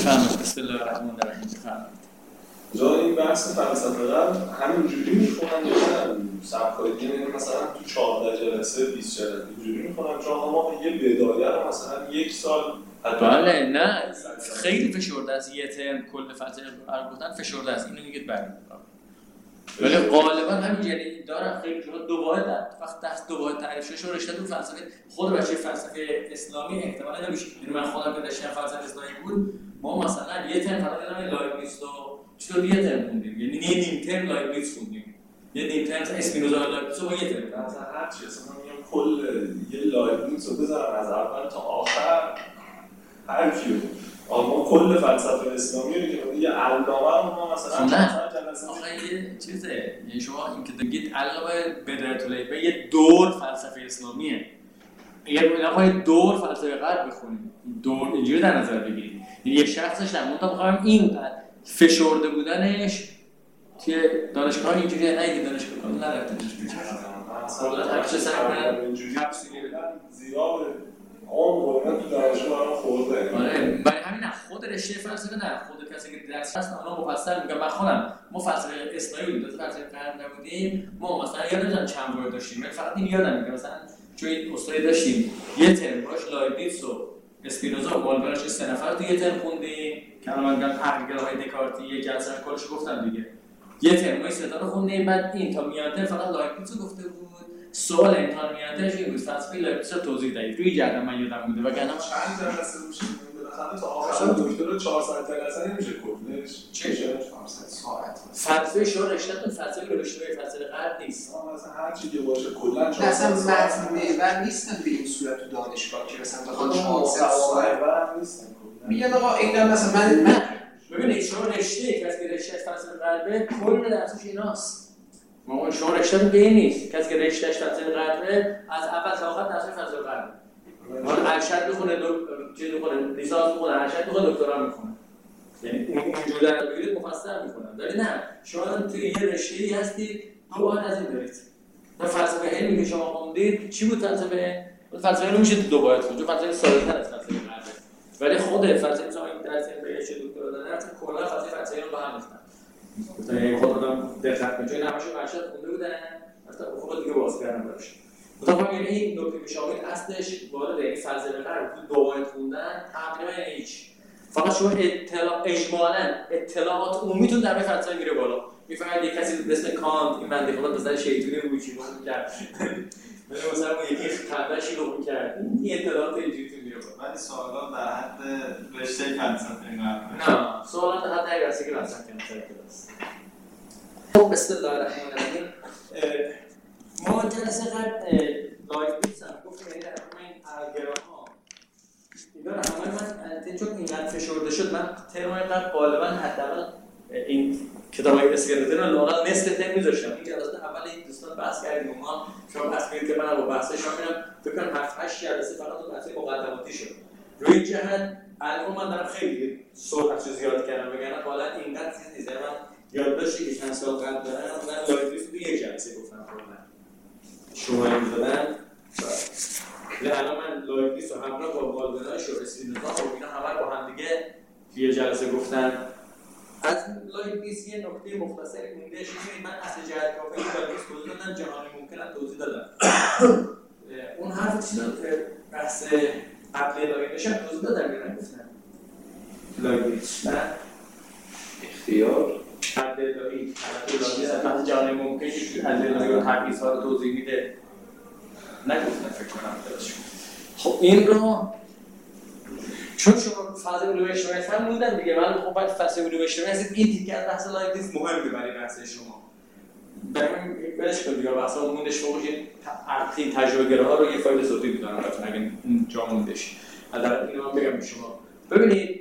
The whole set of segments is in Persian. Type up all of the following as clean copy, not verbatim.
بفرمایید. بسم الله الرحمن الرحیم. بفرمایید. جا این بحث فلسفه قلب همینجوری میخونن یا نه سبکای دیگه مثلا تو 14 جلسه 20 جلسه اینجوری میخونن چون ما یه بدایه رو مثلا 1 سال بله نه خیلی فشرده است. یه ترم کل فلسفه قلب گفتن فشرده است. اینو میگید بله. ولی غالبا همین یعنی دارن خیلی شما دو واحد وقت دست دو واحد تعریف شده رشته تو فلسفه خود بچه فلسفه اسلامی احتمالاً نمیشه. یعنی من خودم که داشتم فلسفه اسلامی بود ما مثلا یه ترم فقط یادم لایبنیتس رو چطور یه ترم خوندیم. یعنی یه نیم ترم لایبنیتس خوندیم. یه نیم ترم اسپینوزا لایبنیتس رو با یه ترم مثلا هر چی اصلا میگم کل یه لایبنیتس رو بذارم از اول تا آخر هر کیو اما کل فلسفه اسلامی رو که یه علامه رو ما مثلا آخه یه چیزه. یعنی شما این که بگید علاوه بدرتولیبه یه دور فلسفه اسلامیه. یه دور فلسفه غرب بخونید. دور اینجوری در نظر بگیرید. یه شخصش در مونتا بخوام این فشرده بودنش توی دانشگاه اینجوری نه دانشگاه نرفتنش کلا هرچه سر اینجوری کپسولی زیاد اون تو دانشگاه رو خورده. آره برای همین خود رشته فلسفه نه خود کسی که درس هست اونا مفصل میگم. من خودم ما فلسفه اسلامی بودیم فلسفه غرب نبودیم. ما مثلا یادم چند بار داشتیم فقط این یادم میاد مثلا چون این استادی داشتیم یه ترم باش لایبنیتس و اسپینوزا و والبراش 3 نفر تو یه ترم خوندیم که الان میگم تحقیقات دکارتی یک جلسه کارش گفتم دیگه. یه ترم ما ستا رو خوندیم بعد این تا میانتر فقط لایبنیتس رو گفته بود. سوال امتحان میانترش این بود فلسفه لایبنیتس رو توضیح دهید. روی جهت من یادم بوده وگرنه چند جلسه میشه بالاخره تا آخر دکتر 400 جلسه نمیشه کردش. چه 400 ساعت فلسفه شما رشتهتون فلسفه رشته فلسفه غرب نیست. مثلا هر چی که باشه کلا 400 اصلا متن محور نیستن به این صورت تو دانشگاه که مثلا بخواد 400 ساعت محور نیستن. میگن آقا اینا مثلا من ببینید شما رشته کسی که رشته فلسفه غربه کل درسش ایناست. ما شما رشته به این نیست. کسی که رشتهش فلسفه غربه از اول تا آخر درسش فلسفه غربه. ما ارشد بخونه چیز بخونه لیسانس بخونه ارشد بخونه دکترا میخونه. یعنی اینجوری در بگیرید مفصل میکنن. ولی نه شما توی یه رشته‌ای هستید دو واحد از این دارید. و فلسفه علمی که شما خوندید چی بود فلسفه؟ فلسفه علمی میشه دو واحد خود. چون فلسفه ساده‌تر از فلسفه غربه. ولی خود فلسفه مثلا این درس بهش دکترا دادن اصلا کلا فلسفه رو با هم نیستن. مثلا خودم دقت کنید چون همشون ارشد خونده بودن مثلا افق دیگه باز کردن براش. مثلا یعنی این نکته که شامل اصلش وارد این فلسفه غرب تو دو واحد خوندن تقریبا هیچ. فقط شما اجمالاً اطلاعات عمومیتون در فلسفه میره بالا. میفهمید یک کسی مثل کانت این بنده خدا مثلا شیطونی رو چی کرد. مثلا اون یکی خنده‌اش رو کرد. این اطلاعات اینجوری میره بالا. ولی سوالات در حد رشته فلسفه غرب. نه، سوالات در حد رشته فلسفه است. خب بسم الله الرحمن الرحیم. ما جلسه قبل لایبنیتس هم گفتیم یعنی در این ارگراها اینا همه من چون اینقدر فشرده شد من ترمای قبل غالبا حداقل این کتابای اسکلتون رو لااقل نصف ترم می‌ذاشتم. این جلسه اول این دوستان بحث کردیم ما شما بحث کردید که من با بحثش میرم فکر کنم 7-8 جلسه فقط اون بحث مقدماتی شد. روی این جهت الان من دارم خیلی سرعت زیاد کردم وگرنه حالا اینقدر چیز نیست. من یادداشتی که چند سال قبل دارم من لایبنیتس تو یک جلسه گفتم کلا شما می‌دادن الان من لایبنیتس رو همراه با والبراش و اسپینوزا و اینا همه با هم دیگه یه جلسه گفتم. از لایبنیتس یه نکته مختصری مونده شده. من اصل جهت کافی لایبنیتس توضیح دادم جهان ممکن هم توضیح دادم. اون حرف چیزا که بحث عقل الهی هم توضیح دادم یا نگفتم لایبنیتس نه اختیار عقل الهی بحث جهان ممکن که عقل الهی و تقییدها رو توضیح میده نگفتم فکر کنم درست. خب این رو چون شما فاز علوم اجتماعی فرمودن دیگه من خب بعد فاز علوم اجتماعی هستید این تیکه از بحث لایبنیتس مهمه برای بحث شما. برام برش کنید دیگه بحث موندش فوقش این تجربه گراها رو یه فایل صوتی می‌ذارم براتون اگه اون جا موندش. حالا اینو من بگم به شما. ببینید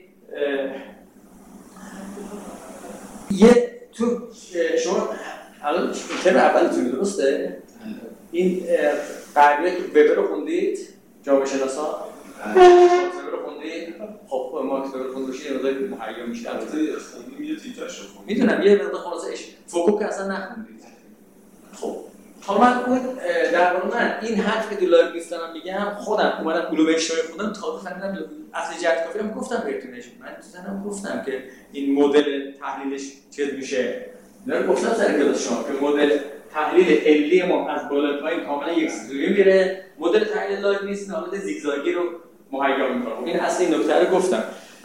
یه تو شما الان ترم اولتون درسته؟ این قاعده وبر رو خوندید؟ جامعه شناسا خب ماکس وبر خوند باشید یه مقدار مهیا میشه. البته خوندیم یه تیکش رو خوندیم. میدونم یه مقدار خلاصش فوکو که اصلا نخوندید. خب حالا من اون در واقع من این حرف که تو لایو نیست دارم میگم خودم اومدم علوم اجتماعی خوندم تا فهمیدم اصل جهت کافی هم گفتم بهتونش من دوستانم گفتم که این مدل تحلیلش چیز میشه نه گفتم سر کلاس شما که مدل تحلیل علی ما از بالا پایین کاملا یکسوری میره مدل تحلیل لایو نیست حالت زیگزاگی رو مهیا میکنه این اصل این نکته رو گفتم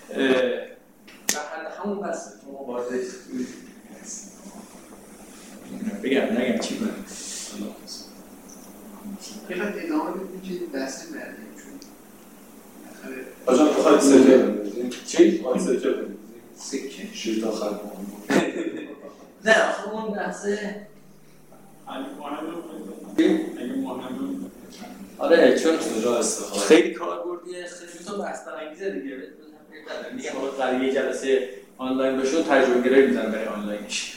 همون بس شما وارد بگم نگم چی کنم خیلی ادامه بدیم که دست مردیم چون آجان بخواهید سکه بندازیم چی؟ بخواهید سکه بندازیم سکه شیر تا خرد نه آخه اون بحثه آره چون خیلی کاربردیه خیلی تو بحث برانگیزه دیگه میگم حالا قراره یه جلسه آنلاین بشه ترجمه گرایی میزنم برای آنلاینش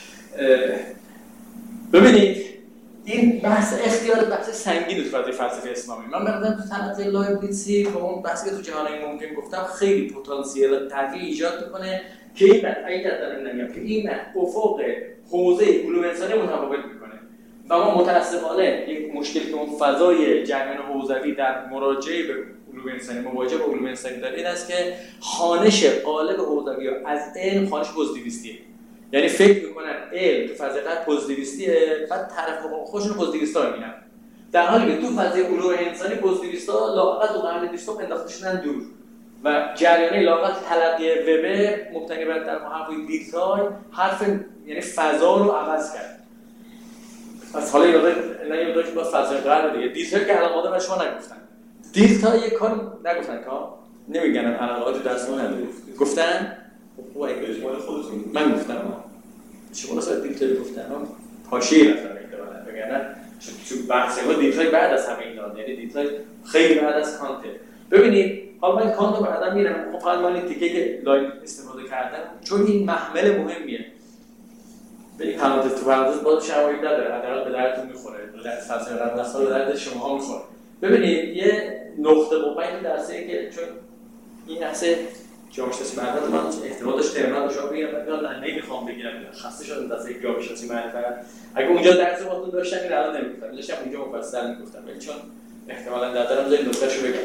ببینید این بحث اختیار بحث سنگین تو فلسفه اسلامی من بردم تو تنظیر لایبنیتسی با اون بحثی که تو جهان ممکن گفتم خیلی پتانسیل تغییر ایجاد میکنه که این بعد اگه دارم نمیگم که این بعد افق حوزه علوم انسانی متفاوت میکنه و ما متاسفانه یک مشکل که اون فضای جریان حوزوی در مراجعه به علوم انسانی مواجه با علوم انسانی داره این است که خوانش قالب حوزوی از علم خوانش پوزیتیویستیه یعنی فکر میکنن علم تو فضای غرب پوزیتیویستیه بعد طرف خودشون پوزیتیویستا میبینن در حالی که تو فضای علوم انسانی پوزیتیویستا لااقل تو قرن 20 انداخته شدن دور و جریانه لااقل تلقی وبر مبتنی بر در محتوای دیتای حرف یعنی فضا رو عوض کرد از حالا یادش با فضای غرب دیگه دیتای که علاقه به شما نگفتن دیتا یک کار نگفتن که نمیگن علاقه تو درس ما گفتن خوبه اجماع خودتون من گفتم شما اصلا دیتای گفتن حاشیه رفتن بگن چون بحث ما دیتای بعد از همه اینا یعنی دیتای خیلی بعد از کانت ببینید حالا من کانت رو بعدا میرم خب فقط من این تیکه که لایو استفاده کردم چون این محمل مهمیه ببین کانت تو پرانتز باز شواهد نداره حداقل به دردتون میخوره در فلسفه قرن اصلا به درد شماها میخوره ببینید یه نقطه قوتی تو درسه که چون این درس جامعه شناسی معرفت من احتمال داشت ترمینال داشت بگم نه نمیخوام بگیرم خسته شدم درس جامعه شناسی معرفت اگه اونجا درس وقت داشتم این الان نمیگفتم داشتم اونجا مفصل میگفتم ولی چون احتمالاً دادرم زای نقطهشو بگم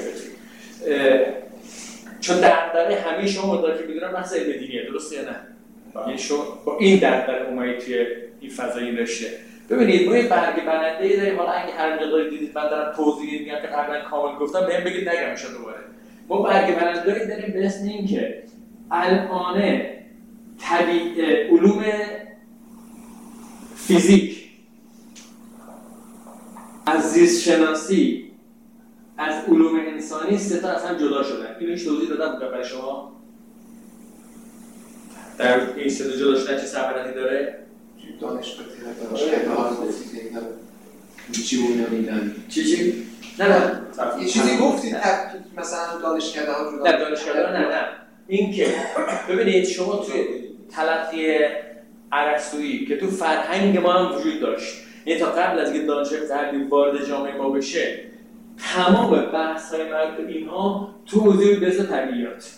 چون دغدغه همه شما مدارکی میدونن بحث علم دینیه درسته یا نه یعنی شما با این دغدغه اومدید توی این فضای رشته ببینید ما یه برگ برنده‌ای داریم حالا اگه هر مقداری دیدید من دارم توضیح میدم که قبلا کامل گفتم بهم بگید نگم شد دوباره ما برگ برنده‌ای داریم به اسم این که الان علوم فیزیک از زیست شناسی از علوم انسانی سه تا از هم جدا شدن اینو هیچ توضیح دادم برای شما در این سه تا جدا شدن چه سببی داره دانشگاه دانشگاه ها گفتید چی اون نمیدن چی نه یه چیزی گفتید مثلا دانشگاه ها جدا نه دانشگاه نه این که ببینید شما توی تلقی ارسطویی که تو فرهنگ ما هم وجود داشت یعنی تا قبل از اینکه دانشگاه غربی وارد جامعه ما بشه تمام بحث‌های مربوط به اینها تو حوزه به اسم طبیعیات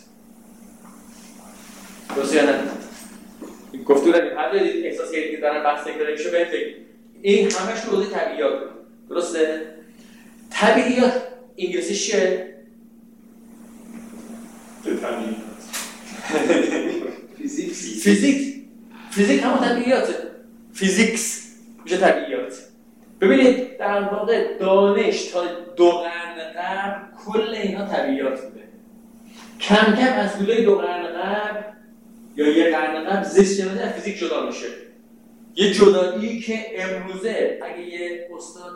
درسته یا نه گفتگو داریم هر جایی احساس کردید که دارن بحث تکراری میشه بهت بگید این همش تو حوزه طبیعیات درسته طبیعیات انگلیسیش چیه فیزیک همون طبیعیاته فیزیکس میشه طبیعیات ببینید در واقع دانش تا 2 قرن قبل کل اینا طبیعیات بوده کم کم از طول 2 قرن قبل یا 1 قرن قبل زیست شناسی از فیزیک جدا میشه یه جدایی که امروزه اگه یه استاد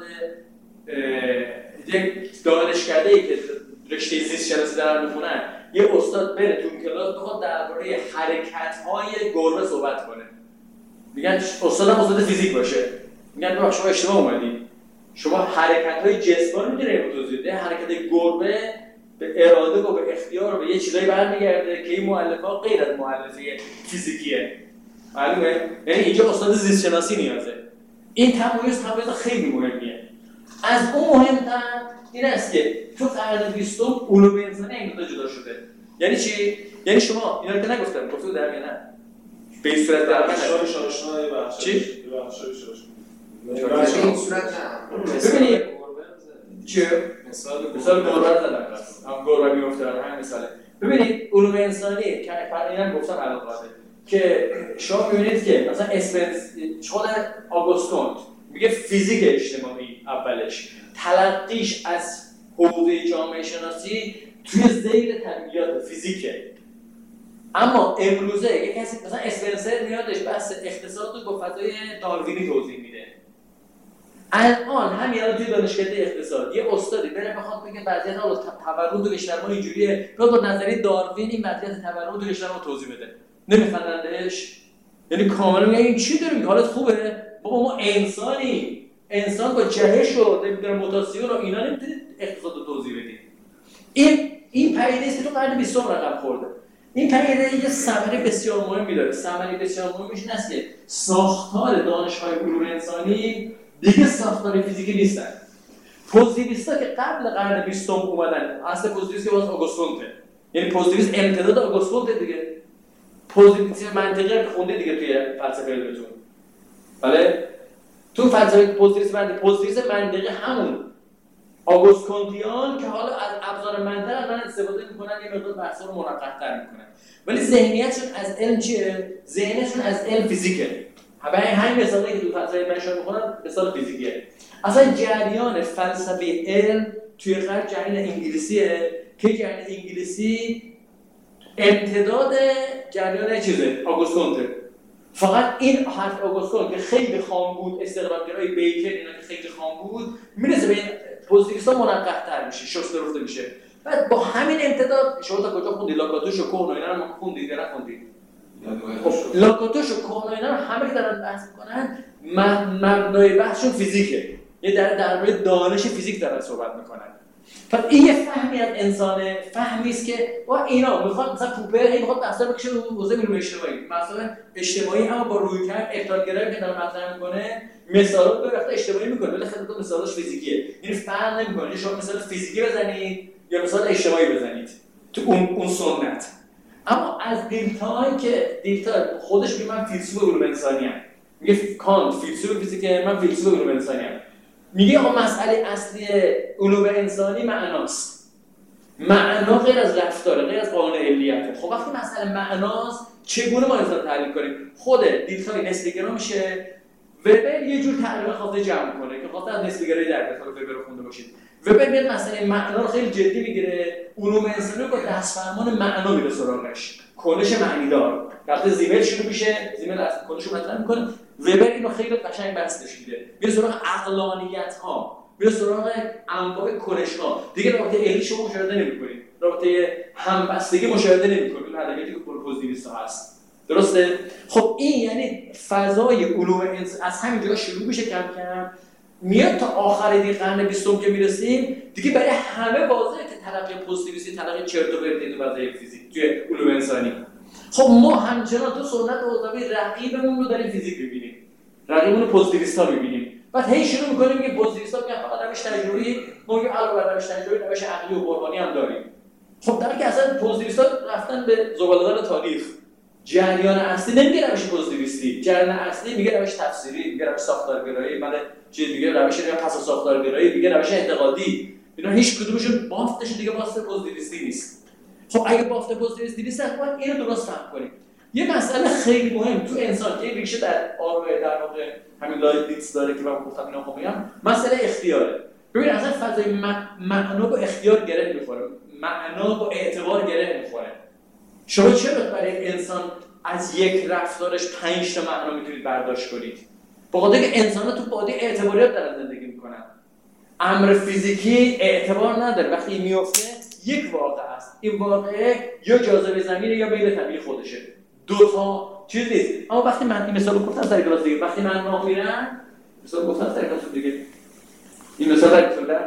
یک دانشکده‌ای که رشته زیست شناسی دارن میخونن یه استاد بره تو کلاس بخواد درباره حرکت‌های گربه صحبت کنه میگن استادم استاد فیزیک باشه میگن بابا شما اشتباه اومدید شما حرکت‌های جسمانی می‌دونید توضیح بده حرکت گربه به اراده و به اختیار و به یه چیزایی برمیگرده که این مؤلفه‌ها غیر از مؤلفه فیزیکیه معلومه یعنی اینجا استاد زیست شناسی نیازه این تمایز خیلی مهمیه از اون مهمتر این است که تو قرن 20 علوم انسانی این دو جدا شده یعنی چی یعنی شما اینا رو که نگفتم گفتم در یا نه به این صورت در من آشنای بخش چی به این صورت نه. ببینید چه مثال گربه رو زدم هم گربه میفته همین مثاله. ببینید علوم انسانی که اینم گفتم الان که شما می‌بینید که مثلا خود آگوست کونت میگه فیزیک اجتماعی اولش تلقیش از حوزه جامعه شناسی توی ذیل طبیعیات فیزیکه. اما امروزه یک کسی مثلا اسپنسر میادش بحث اقتصاد رو با فضای داروینی توضیح میده. الان همین الان توی دانشکده اقتصاد یه استادی بره بخواد بگه وضعیت تورم تو کشور ما اینجوریه، بیاد با نظریه داروین این وضعیت تورم تو کشور ما توضیح بده. نمیخندندش؟ یعنی کاملا میگه این چی داره میگه حالت خوبه؟ بابا ما انسانیم. انسان با جهش و نمیدونم موتاسیون و اینا نمیتونید اقتصاد رو توضیح بدید. این پدیده است که تو قرن 20 رقم خورده. این پدیده یه ثمره بسیار مهمی داره. ثمره بسیار مهمش این است که ساختار دانش‌های علوم انسانی دیگه ساختار فیزیکی نیستن. پوزیتیویست‌ها که قبل قرن 20 اومدن، اصل پوزیتیویسم که واسه آگوست کونته. یعنی پوزیتیویسم امتداد آگوست کونته دیگه. پوزیتیویسم منطقی رو خونده دیگه توی فلسفه علومتون. بله؟ تو فلسفه پوزیتیویسم منطقی همون آگوست کونتیان که حالا از ابزار منطق الان استفاده میکنن یه مقدار بحثا رو منقح‌تر میکنن. ولی ذهنیتشون از علم چیه؟ ذهنشون از علم فیزیکه. همین مثالی که تو فلسفه بشر میخونن مثال فیزیکیه. اصلا جریان فلسفه علم توی غرب جریان انگلیسیه که جریان انگلیسی امتداد جریان چیزه آگوست کونته. فقط این حرف آگوست کونت که خیلی خام بود، استقلالگرای بیکن اینا که خیلی خام بود میرسه به این پوزیتیویستا منقح‌تر میشه، شسته رفته میشه. بعد با همین امتداد شما تا کجا خوندید؟ لاکاتوش و کون و اینا رو خوندید یا نخوندید؟ لاکاتوش و کون و اینا رو همه که دارن بحث میکنن مبنای بحثشون فیزیکه. یه در مورد دانش فیزیک دارن صحبت میکنن. پس این یه فهمی از انسانه، فهمی است که با اینا میخواد مثلا پوپر میخواد بحثا بکشه رو حوزه علوم اجتماعی. مثلا اجتماعی اما با رویکرد ابطالگرایی که داره مطرح میکنه مثالا به وقت اجتماعی میکنه ولی خیلی تا مثالش فیزیکیه. یعنی فرق نمیکنه شما مثال فیزیکی بزنید یا مثال اجتماعی بزنید تو اون سنت. اما از دیلتای که دیلتا خودش میگه من فیلسوف علوم انسانی ام، میگه کانت فیلسوف فیزیکه، من فیلسوف علوم انسانی ام. میگه آقا مسئله اصلی علوم انسانی معناست. معنا غیر از رفتاره، غیر از قانون علیته. خب وقتی مسئله معناست چگونه ما انسان تحلیل کنیم؟ خود دیلتای نسبی‌گرا میشه. وبر یه جور تعریف خاصی جمع کنه که خاطر از نسبی‌گرایی در کتاب وبر رو خونده باشید. وبر میاد مسئله معنا رو خیلی جدی میگیره. علوم انسانی با دستفرمان معنا میره سراغش. کنش معنیدار. وقتی زیمل شروع میشه، زیمل از کنش رو مطرح میکنه. وبر اینو خیلی قشنگ بستش میده. میره سراغ عقلانیت‌ها، میره سراغ انواع کنش‌ها. دیگه رابطه علی شما مشاهده نمی‌کنید. رابطه همبستگی مشاهده نمی‌کنید. اون ادبیاتی که پوزیتیویست هست. درسته؟ خب این یعنی فضای علوم انسان از همین جا شروع میشه کم کم میاد تا آخر دی قرن 20 که میرسیم دیگه برای همه واضحه که تلقی پوزیتیویستی تلقی چرت و پرت تو وضعیت فیزیک توی علوم انسانی. خب ما همچنان تو سنت اوضاعی رقیبمون رو داریم فیزیک ببینیم. رقیبمون رو پوزیتیویستا می‌بینیم. بعد هی شروع می‌کنیم که پوزیتیویستا میگن فقط روش تجربی، ما میگیم علاوه بر روش تجربی روش عقلی و قربانی هم داریم. خب در که اصلا پوزیتیویستا رفتن به زباله‌دان تاریخ. جریان اصلی نمیگه روش پوزیتیویستی، جریان اصلی میگه روش تفسیری، میگه روش ساختارگرایی، بعد چیز میگه روش پس ساختارگرایی، میگه روش انتقادی. اینا هیچ کدومشون بافتش دیگه بافت پوزیتیویستی نیست. خب اگه بافت پوزیتیویستی نیست باید اینو درست فهم کنیم. یه مسئله خیلی مهم تو انسان که ریشه در واقع همین لایبنیتس داره که من گفتم اینا میگم، مسئله اختیاره. ببین اصلا فضای معنا با اختیار گره میخوره، معنا با اعتبار گره میخوره. شما چرا برای انسان از یک رفتارش 5 تا معنا میتونید برداشت کنید؟ به خاطر اینکه انسان‌ها تو بعد اعتباریات دارن زندگی میکنن. امر فیزیکی اعتبار نداره، وقتی میفته یک واقعه است. این واقعه یا جاذبه زمینه یا میل طبیعی خودشه. دو تا چیز نیست. اما وقتی من این مثالو گفتم سر کلاس دیگه، وقتی من راه میرم مثال گفتم سر کلاس دیگه، این مثال در کلاس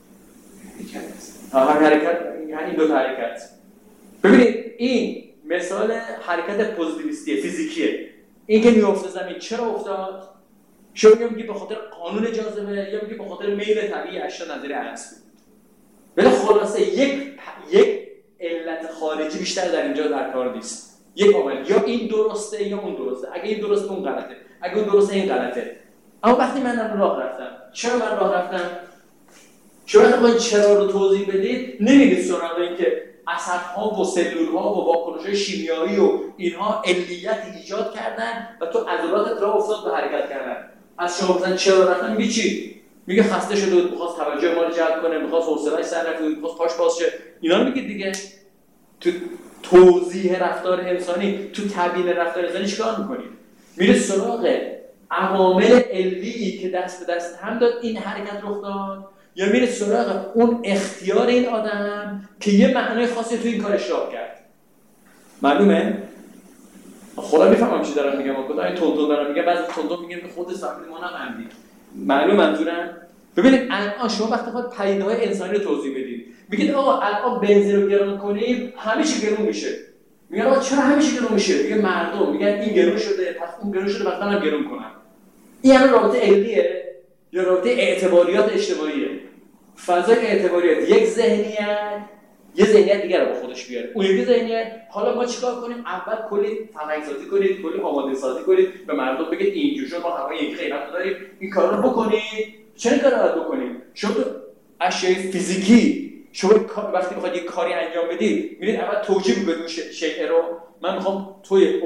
حرکت یعنی دو تا حرکت. ببینید این مثال حرکت پوزیتیویستی فیزیکیه. این که میفته زمین چرا افتاد؟ شما میگی به خاطر قانون جاذبه یا میگی به خاطر میل طبیعی اشیا نظری اصلی. ولی خلاصه یک علت خارجی بیشتر در اینجا در کار نیست. یک عامل یا این درسته یا اون درسته. اگه این درسته اون غلطه. اگه اون درسته این غلطه. اما وقتی من راه رفتم، چرا من راه رفتم؟ چرا وقتی چرا رو توضیح بدید نمیرید سراغ این که عصب‌ها و سلول‌ها و واکنش‌های شیمیایی و اینها علیت ایجاد کردن و تو عضلاتت راه افتاد به حرکت کردن. از شما مثلا چرا رفتن میگه چی؟ میگه خسته شده بود، می‌خواست توجه ما رو جلب کنه، می‌خواست حوصله‌اش سر رفته بود، می‌خواست پاش باز شه. اینا رو میگه دیگه. تو توضیح رفتار انسانی، تو تبیین رفتار انسانی چیکار می‌کنید؟ میره سراغ عوامل علیی که دست به دست هم داد این حرکت رخ داد، یا میره سراغ اون اختیار این آدم که یه معنای خاصی تو این کار اشراف کرد. معلومه؟ خدا میفهمم چی دارم میگم، خدا این تون دارم میگم، بعضی تون میگم که خودت فهمیدی ما نفهمیدیم. معلوم منظورم؟ ببینید الان شما وقتی خود پدیده‌های انسانی رو توضیح بدید، میگید آقا الان بنزین رو گرون کنیم همه چی گرون میشه. میگن آقا چرا همه چی گرون میشه؟ میگه مردم میگن این گرون شده، پس اون گرون شده، پس منم گرون کنم. این یعنی رابطه علیه یا رابطه اعتباریات اجتماعیه؟ فضای اعتباریات یک ذهنیت یه ذهنیت دیگر رو با خودش بیاره. اون یکی ذهنیت حالا ما چیکار کنیم؟ اول کلی فرهنگ‌سازی کنید، کلی آماده‌سازی کنید، به مردم بگید اینجوری شما ما همه یک قیمت داریم، این کارا رو بکنید. چه کاری باید بکنیم؟ شما تو اشیاء فیزیکی شما وقتی می‌خواید یک کاری انجام بدید، میرید اول توجیه می‌کنید اون شیء رو. من می‌خوام توی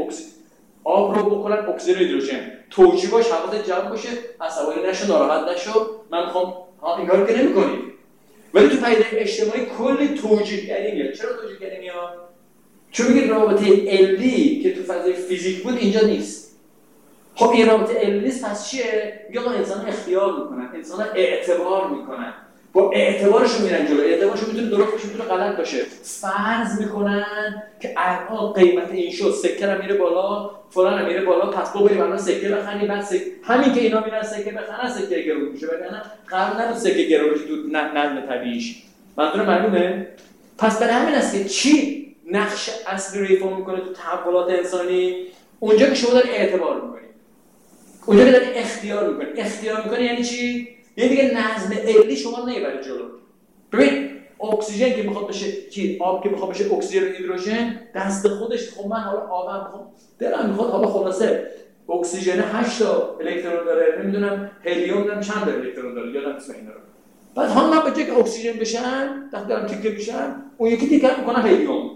آب رو بکنن اکسیژن هیدروژن، توجیه‌اش حواست جمع باشه، عصبانی نشو، ناراحت نشو، من می‌خوام این کارو که نمی‌کنید. ولی تو پدیده اجتماعی کلی توجیه‌گری میاد. چرا توجیه‌گری میاد؟ چون میگه رابطه علی که تو فضای فیزیک بود اینجا نیست. خب این رابطه علی نیست، پس چیه؟ میگه آقا انسان اختیار میکنن، انسان اعتبار میکنن، با اعتبارشون میرن جلو. اعتبارشون میتونه درست باشه، میتونه غلط باشه. فرض میکنن که الان قیمت این شد، سکه رو میره بالا، فلان میره بالا، پس بریم الان سکه بخریم، بعد همین که اینا میرن سکه بخرن، سکه گرون میشه. وگرنه قبل نبود سکه گرون بشه تو نظم طبیعیش. منظور معلومه؟ پس برای همین است که چی نقش اصلی رو ایفا میکنه تو تحولات انسانی؟ اونجا که شما داری اعتبار میکنی، اونجا که داری اختیار میکنی. اختیار میکنی یعنی چی؟ یعنی دیگه نظم علی شما نمیبره جلو. ببین اکسیژن که میخواد بشه آب که میخواد بشه اکسیژن و هیدروژن، دست خودش. خب من حالا آبم میخوام، دلم میخواد حالا خلاصه اکسیژن 8 تا الکترون داره، نمیدونم هلیوم هم چند تا الکترون داره، یادم نیست اینا رو. بعد حالا من به جای که اکسیژن بشن، وقتی دارم تیکه میشن، اون یکی تیکه میکنم هلیوم.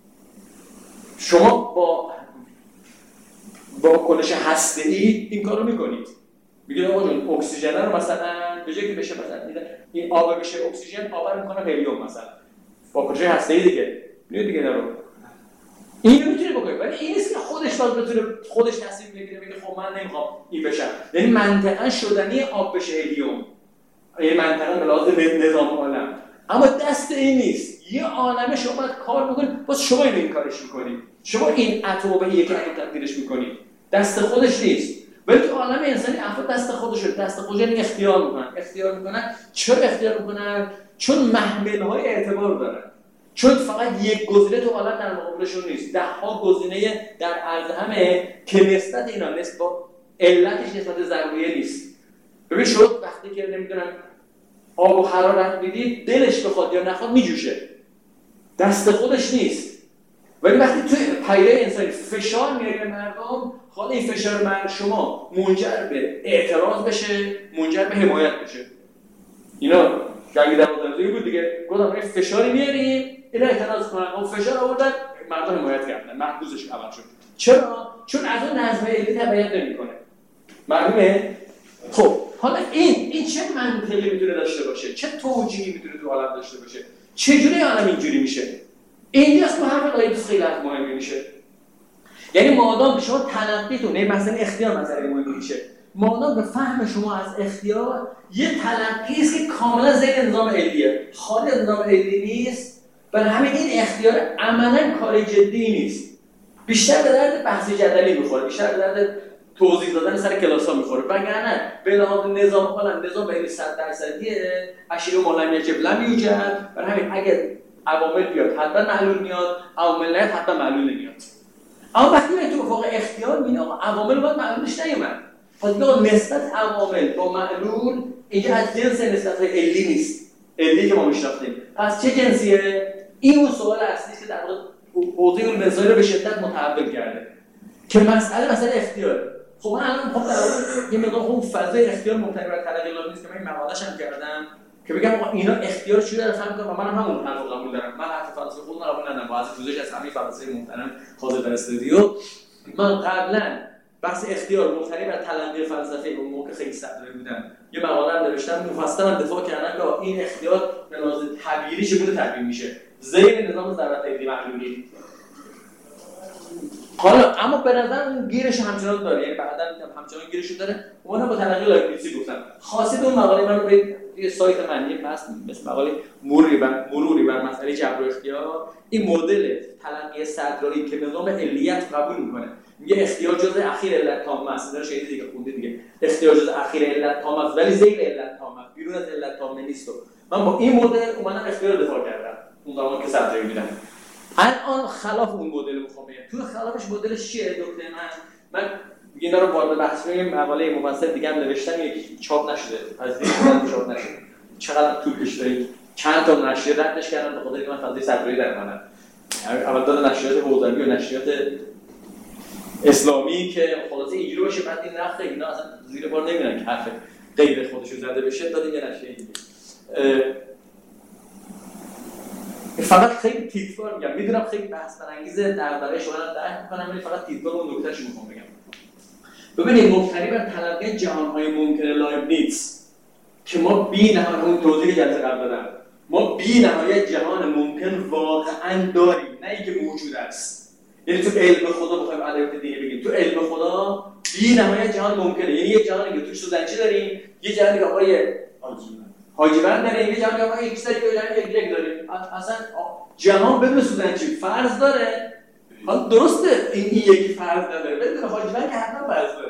شما با کنش هسته‌ای این کارو میکنید. میگید آقا جون اکسیژن رو مثلا به جای که بشه مثلا این آب بشه اکسیژن، آب رو میکنم هلیوم مثلا. با کنش هسته‌ای دیگه. میگید دیگه نرو. اینو میتونی بکنی، ولی این نیست که خودش باز بتونه خودش تصمیم بگیره بگه خب من نمیخوام این بشم. یعنی منطقاً شدنی آب بشه هلیوم. یعنی منطقاً به لحاظ نظام عالم. اما دست این نیست. یه عالمه شما باید کار بکنید، باز شما این کارش میکنید. شما این اتم به یک اتم تبدیلش میکنید. دست خودش نیست. ولی تو عالم انسانی افراد دست خودشه. دست خودش یعنی اختیار میکنن. اختیار میکنن. چرا اختیار میکنن؟ چون محمل‌های اعتبار دارن. چون فقط یک گزینه تو عالم در مقابلشون نیست. 10 گزینه در عرض همه که نسبت اینا نسبت با علتش نسبت ضروریه نیست. ببین شما وقتی که نمیدونم آب و حرارت میدید، دلش بخواد یا نخواد میجوشه. دست خودش نیست. ولی وقتی توی پدیده انسانی فشار میاره به مردم، حالا این فشار بر شما منجر به اعتراض بشه، منجر به حمایت بشه. اینا جنگ دوازدهمی بود دیگه. گفتم این فشاری میاریم، اینا اعتراض کنن. اون فشار آوردن، مردم حمایت کردن، محدودش عمل شد. چرا؟ چون از اون نظم علی تبعیت نمیکنه. معلومه؟ خب حالا این چه منطقی میتونه داشته باشه؟ چه توجیهی میتونه تو عالم داشته باشه؟ چه جوری عالم اینجوری میشه؟ اینجاست که حرف آیه خیلی مهمی میشه. یعنی مادام شما تلقیتون مثلا اختیار مسئله مهمی میشه، مادام به فهم شما از اختیار یه تلقی است که کاملا زیر نظام علیه، خارج از نظام علی نیست. برای همین این اختیار عملاً کار جدی نیست. بیشتر به درد بحث جدلی میخوره، بیشتر به درد توضیح دادن سر کلاس‌ها میخوره. وگرنه به لحاظ نظام عالم نظام علی 100% اشیاء لم یجب لم یوجد. برای همین اگه عوامل بیاد حتما معلول میاد، عوامل نیاد حتما معلول نمیاد. اما وقتی به تو افق اختیار میاد عوامل باید معلولش نیومد. پس میگه نسبت عوامل با معلول اینجا از جنس نسبت‌های علی نیست. علی که ما میشناختیم. پس چه جنسیه؟ این اون سوال اصلی که در واقع حوزه علوم انسانی رو به شدت متحول کرده. که مسئله اختیاره. خب من الان میخوام در واقع یه مقدار اون فضای اختیار مبتنی بر تلقی لایبنیتس که من این مقاله‌اش هم کردم که بگم آقا اینا اختیار چی داره فهم کنم و من همون حرف قبول دارم. من حرف فلسفه خودم قبول ندارم با از پوزش از همین فلسفه محترم حاضر در استودیو. من قبلا بحث اختیار مبتنی بر تلقی فلسفه اون موقع خیلی صدره بودم یه مقاله هم نوشتم مفصلا دفاع کردم که این اختیار به لحاظ تبیینی چگونه تبیین میشه زیر نظام ضرورت علیه معلولی. حالا اما به نظر اون گیرش همچنان داره، یعنی بعدا همچنان گیرش داره. اونها با تلقی لایبنیتسی گفتم خاصیت اون مقاله من رو به یه سایت من یه مثل مقاله مروری بر مسئله جبر و اختیار این مدل تلقی صدرایی که نظام علیت قبول میکنه میگه اختیار جزء اخیر علت تامه است. داره شاید دیگه خونده دیگه اختیار جزء اخیر علت تامه است ولی زیر علت تامه است، بیرون از علت تامه نیست. من با این مدل اومدم اختیار دفاع کردم اون زمان که صدرایی میدم. الان خلاف اون مدل میخوام بگم تو خلافش مدلش چیه دکتر من اینا رو وارد بحث کنیم. مقاله مفصل دیگه هم نوشتم یک چاپ نشده از دیگه چاپ نشده چقدر طول کشیده چند تا نشریه ردش کردن به خاطر اینکه من فضای صدرایی در منم. اول داد نشریات حوزوی و نشریات اسلامی که خلاصه اینجوری باشه بعد این نقد اینا اصلا زیر بار نمیرن که حرف غیر خودش رو زده بشه داد یه نشریه دیگه. فقط خیلی تیتوار میگم میدونم خیلی بحث برانگیزه درباره شما رو درک میکنم ولی فقط تیتوار اون نکتهش میخوام بگم. ببینید مبتنی بر تلقی جهانهای ممکن لایبنیتس که ما بی نهایت اون توضیح جلسه قبل دادم ما بی نهایت جهان ممکن واقعا داریم نه اینکه موجود است. یعنی تو علم خدا بخوایم ادبیات دینی بگیم تو علم خدا بی نهایت جهان ممکنه. یعنی یه جهانی که توش سوزنچی داریم یه جهانی که آقای حاجیبند داریم یه جهانی که آقای ایکس داریم یه جهانی که داریم. اصلا جهان بدون سوزنچی فرض داره. حالا درسته این یکی فرض نداره بدون حاجیبند که حتما فرض داره.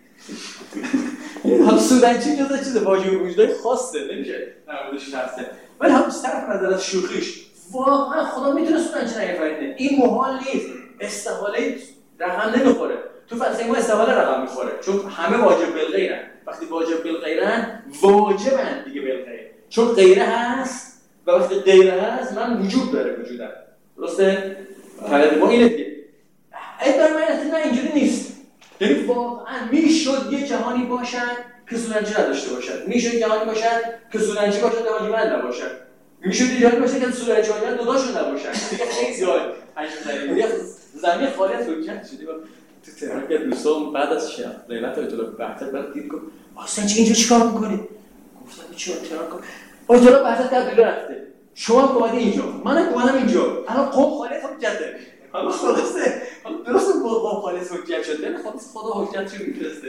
حالا سوزنچی جزء چیز واژه وجودای خاصه نمیشه نمودش هسته ولی هم صرف نظر از شوخیش واقعا خدا میتونه سوزنچی نگفرینه. این محال نیست. استحاله رقم نمیخوره. تو فلسفه ما استحاله رقم میخوره چون همه واجب بالغیرن. وقتی واجب بالغیرن واجبن دیگه بالغیر چون غیره هست و وقتی غیره هست من وجود داره وجودم. درسته؟ فقط ما اینه دیگه. ادعای من اصلا اینجوری نیست. یعنی واقعا میشد یه جهانی باشد که سوزنچی نداشته باشد. میشد جهانی باشد که سوزنچی باشد و حاجیبند نباشد. میشد یه جهانی باشد که سوزنچی حاجیبند دوتاشون نباشد. دیگه خیلی زیاد عجیبه. زمین خالی از حجت شده. تو تهران که دوستان بعد از شب لیلت اطلاع بحث بعد دید گفت اصلا اینجا چیکار می‌کنی؟ گفتم چی تهران کن. اطلاع بحث تبدیل رفته. شما اومدی اینجا. منم اومدم اینجا. الان قوم خالی از حجته. حالا خلاصه درسته قوم خالی از حجت شده. خدا حجت رو می‌فرسته.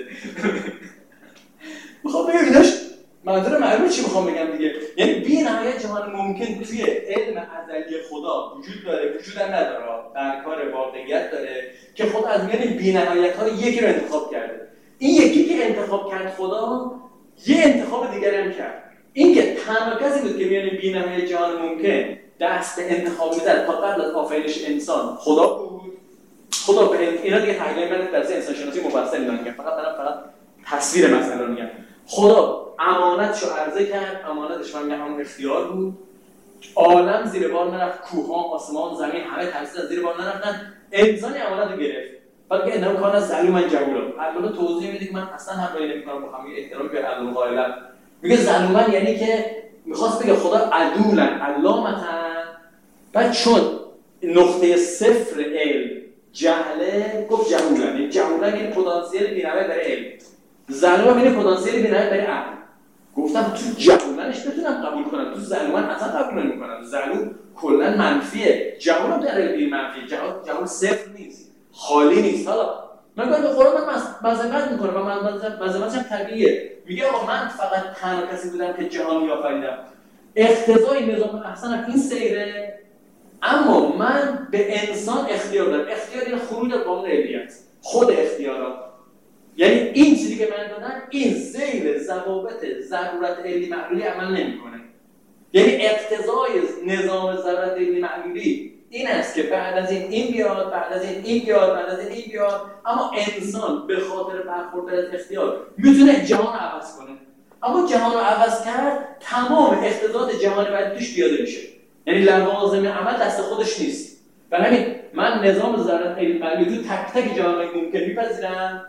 میخوام بگم ایناش منظور معلومه چی میخوام بگم دیگه. یعنی بی نهایت جهان ممکن توی علم ازلی خدا وجود داره وجود هم نداره در کار واقعیت داره که خدا از میان بی نهایت ها یکی رو انتخاب کرده. این یکی که انتخاب کرد خدا یه انتخاب دیگری هم کرد. این که تنها کسی بود که میان بی نهایت جهان ممکن دست به انتخاب می‌زد تا قبل از آفرینش انسان خدا بود. خدا به اینا دیگه تحلیل من درس انسان شناسی مفصل میگم فقط تصویر مسئله رو میگم. خدا امانتشو عرضه کرد. امانتش من همون اختیار بود. عالم زیر بار نرفت. کوه‌ها، آسمان، زمین همه تاثیر زیر بار نرفتن. انسان امانت رو گرفت. بعد که انم کار از ظلومن جهولا. الان توضیح میدید که من اصلا همراهی نمی‌کنم با همین احترامی به علم قائلم. میگه ظلومن یعنی که می‌خواست بگه خدا عدولن علامتن. بعد چون نقطه صفر علم جهله گفت جهولن. جهولن یعنی پتانسیل بی‌نهایت برای علم. ظلوم یعنی پتانسیل بی‌نهایت برای عقل. گفتم تو جهولنش بتونم قبول کنم تو ظلومن اصلا قبول نمی‌کنم. ظلوم کلا منفیه. جهولم در علم منفیه. جهول صفر نیست. خالی نیست. حالا من گفتم به قرآن من مذمت می‌کنم و من مذمتش هم طبیعیه. میگه آقا من فقط تنها کسی بودم که جهان آفریدم. اقتضای نظام احسن این سیره اما من به انسان اختیار دارم. اختیار یعنی خروج از قانون علیت. خود اختیارات. یعنی این چیزی که من دادم این زیر ضوابط ضرورت علی معلولی عمل نمی‌کنه. یعنی اقتضای نظام ضرورت علی معلولی این است که بعد از این بیاد، بعد از این بیاد، بعد از این بیاد، اما انسان به خاطر برخورد از اختیار میتونه جهان رو عوض کنه. اما جهان رو عوض کرد تمام اقتضاعات جهان بعد توش پیاده میشه. یعنی لوازم عمل دست خودش نیست. بنابراین من نظام ضرورت علی معلولی تو تک تک جهان‌های ممکن میپذیرم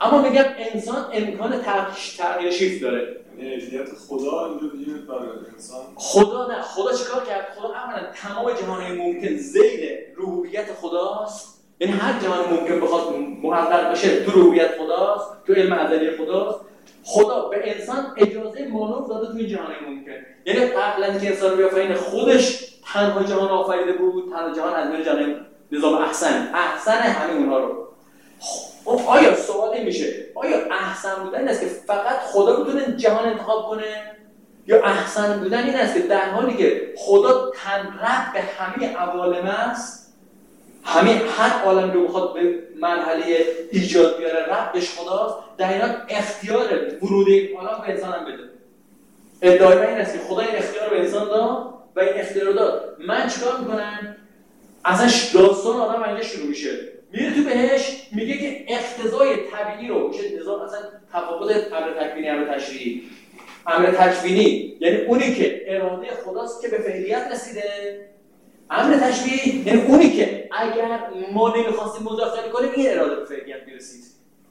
اما میگم انسان امکان تغییر شیفت داره. یعنی علیت خدا اینجا دیگه برای انسان خدا نه، خدا چیکار کرد؟ خدا اولا تمام جهان ممکن زیر ربوبیت خداست، یعنی هر جهان ممکن بخواد محقق بشه تو ربوبیت خداست، تو علم ازلی خداست. خدا به انسان اجازه مانور داده توی جهان ممکن. یعنی قبل از اینکه انسان بیافرینه خودش تنها جهان آفریده بود، تنها جهان از میان جهان نظام احسن همه اونها رو. آیا سوال این میشه آیا احسن بودن این است که فقط خدا بتونه جهان انتخاب کنه، یا احسن بودن این است که در حالی که خدا رب به همه عوالم است، هر عالم رو بخواد به مرحله ایجاد بیاره ربش خداست، در این حال اختیار ورود این عالم به انسان هم بده. ادعای من این است که خدا این اختیار به انسان داد و این اختیار رو داد. من چیکار میکنم؟ ازش داستان آدم اینجا شروع میشه، میره تو بهش میگه که اقتضای طبیعی رو میشه نظام اصلا تفاوت امر تکوینی امر تشریعی. امر تکوینی یعنی اونی که اراده خداست که به فعلیت رسیده. امر تشریعی یعنی اونی که اگر ما نمیخواستیم مداخله کنیم این اراده به فعلیت میرسید.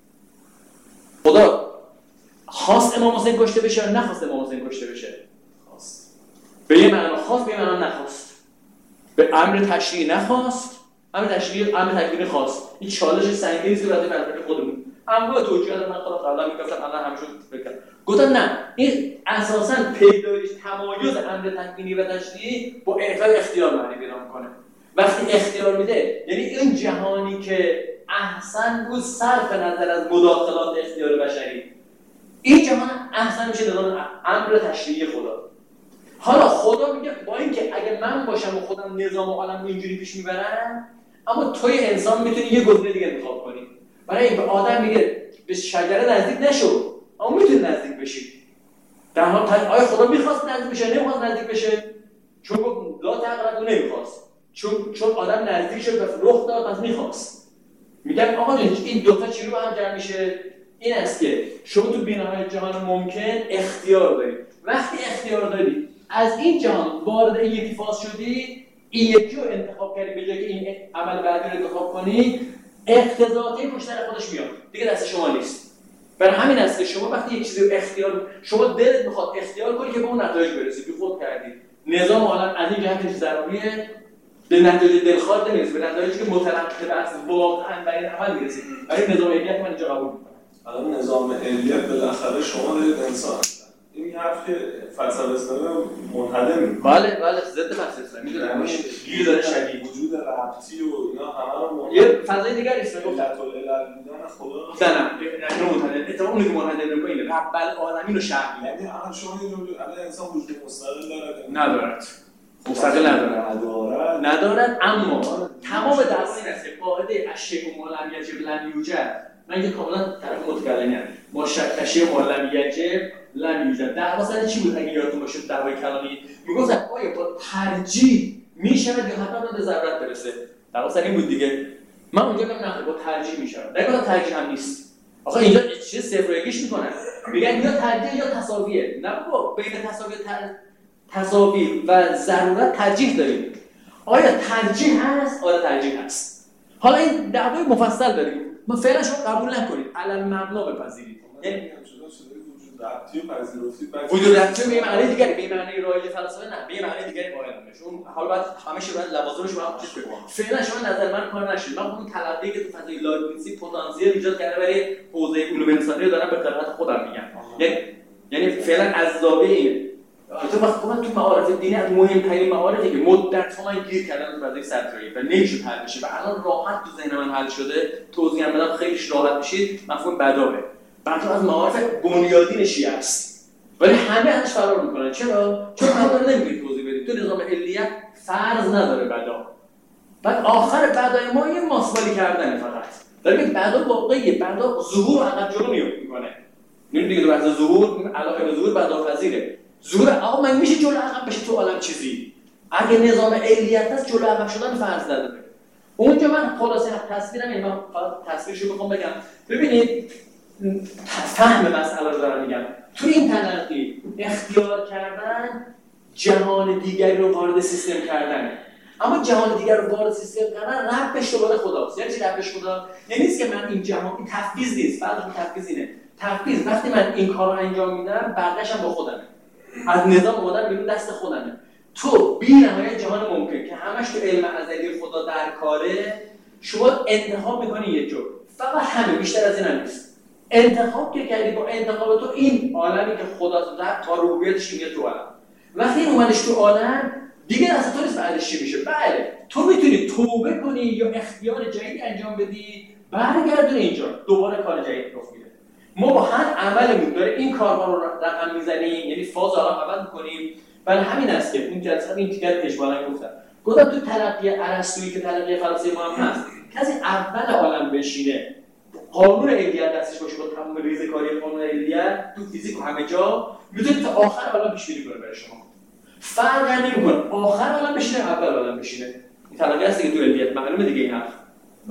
خدا خواست امام حسین کشته بشه یا نخواست امام حسین کشته بشه؟ خواست. به یه معنا خواست، به یه معنا نخواست. به امر تشریعی نخواست، امر تکوینی خواست. این چالش سنگینی است برای فلسفه خودمون. اما توجیهات من خودم قبلا میگفتم الان همشون فکر گفتم نه، این اساساً پیدایش تمایز امر تکوینی و تشریعی با اعطای اختیار معنی پیدا میکنه. وقتی اختیار میده یعنی این جهانی که احسن بود صرف نظر از مداخلات اختیار بشری، این جهان احسن میشه نظام امر تشریعی خدا. حالا خدا میگه با اینکه اگه من باشم و خودم نظام عالم اینجوری پیش میبرم، اما توی انسان میتونی یه گزینه دیگه انتخاب کنی. برای این به آدم میگه به شجره نزدیک نشو، اما میتونی نزدیک بشی. در حال آیا خدا میخواست نزدیک بشه؟ نمیخواست نزدیک بشه؟ چون گفت لا تقربوا نمیخواست. چون آدم نزدیک شد و رخ داد پس میخواست. میگن آقا این دو تا چی رو هم جمع میشه؟ این است که شما تو بین‌های جهان ممکن اختیار داری. وقتی اختیار داری از این جهان وارد این یکی فاز شدی، این یکی رو انتخاب کردی به جای که این عمل بعدی رو انتخاب کنی، اقتضاعاتی پشت سر خودش میاد. دیگه دست شما نیست. برای همین است که شما وقتی یک چیزی رو شما دلت میخواد اختیار کنی که به اون نتایج برسی، بی خود کردی. نظام عالم از این جهت ضروریه، به نتایج دلخواه نمیرسه، به نتایجی که مترتب از واقعا بر این عمل میرسید. برای نظام علیت من اینجا قبول میکنم. الان نظام علیت بالاخره شما دارید انسان. این حرف که فلسفه اسلامی منحدر میکنه. بله ضد فلسفه اسلامی میدونم. گیر داره شدید. وجود ربطی و اینا همه رو منحدر. یه فضای دیگری است. گفتم علل بودن خدا. نه منحدر. اتفاقا اونی که منحدر میکنه اینه. رب العالمین رو شرح میده. یعنی الان شما الان انسان وجود مستقل داره؟ ندارد. مستقل ندارد. اما تمام دعوا این است که قاعده الشیء ما لم یجب لم یوجد. من که کاملا طرف متکلمم. مشکشی ما لم یجب لم یوجد. دعوا سر چی بود اگه یادتون باشه دعوای کلامی؟ میگفتن آیا با ترجیح میشود یا حتی به ضرورت برسه؟ دعوا سر این بود دیگه. من اونجا میگم نه با ترجیح میشود. در واقع ترجیح هم نیست. آخه اینجا چیز صفر و یکیش میکنن. میگن یا ترجیح یا تساویه. نه بابا بین تساوی و ضرورت ترجیح داریم. آیا ترجیح هست؟ آره ترجیح هست. حالا این دعوای مفصل داریم. ما فعلا شما قبول نکنید. علل مبنا بپذیرید. یعنی وجود ربطی به معنی دیگری، به معنی رایج فلسفه نه، به معنی دیگری باید باشه. اون حالا بعد همه چی باید لوازمش با هم چیز کنه. فعلا شما نظر من کار نشید. من اون تلقی که تو فضای لایبنیزی پتانسیل ایجاد کرده برای حوزه علوم انسانی دارم به قرائت خودم میگم. یعنی فعلا از زاویه اینه. تو وقتی من تو معارف دینی از مهمترین معارفی که مدت من گیر کردم تو فضای سرچشمه و نمیشه حل بشه و الان راحت تو ذهن من حل شده، توضیح هم بدم خیلیش راحت میشید. مفهوم بداوه. بعد از معارف بنیادین شیعه است. ولی همه ازش فرار میکنن. چرا؟ چون بداوه نمیگید توضیح بدید. تو نظام علیت فرض نداره بداوه. بعد آخر بدای ما یه ماسمالی کردن فقط. ولی بداوه واقعیه. بداوه ظهور عقب جلو میکنه. نمیدونید که بعد ظهور علاقه به ظهور بداوه پذیره. ظهور آقا من میشه جلو عقب بشه تو عالم چیزی. اگه نظام علیت هست جلو عقب شدن فرض نداره. اونجا من خلاصه تصویرم این من تصویرشو بخوام بگم. ببینید فهم مسئله رو دارم میگم. تو این تلقی اختیار کردن جهان دیگری رو وارد سیستم کردن. اما جهان دیگر رو وارد سیستم کردن ربش دوباره خداست. یعنی چی ربش خدا؟ یعنی نیست که من این جهان این تفویض نیست، فرض کن تفویض اینه. تفویض وقتی من این کارو انجام میدم بقیه‌شم با خودمه. از نظام اومدن بیرون دست خودمه. تو بی‌نهایت جهان ممکن که همش تو علم ازلی خدا در کاره، شما انتخاب می‌کنی یه جور. فقط همین، بیشتر از این هم نیست. انتخاب که کردی، با انتخاب تو این عالمی که خدا رفت تا روبیتش میاد تو عالم. وقتی این اومدش تو عالم دیگه دست تو نیست بعدش چی میشه. بله تو میتونی توبه کنی یا اختیار جدید انجام بدی، برگردونی اینجا دوباره کار جدید رخ میده. ما با هر عملمون داره این کارها رو رقم میزنیم، یعنی فاز عالم عوض میکنیم. برای همین است که اون جلسه این تیکر اجمالا گفتم تو تلقی ارسطویی که تلقی فلسفه ما هم هست، کسی اول عالم بشینه قانون علیت دستش باشه با تمام ریزکاری قانون علیت تو فیزیک و همه جا، میتونه تا آخر عالم پیش بینی کنه برای شما. فرق نمیکنه آخر عالم بشینه اول عالم بشینه. این تلقی هست که تو علیت معلومه دیگه این حرف.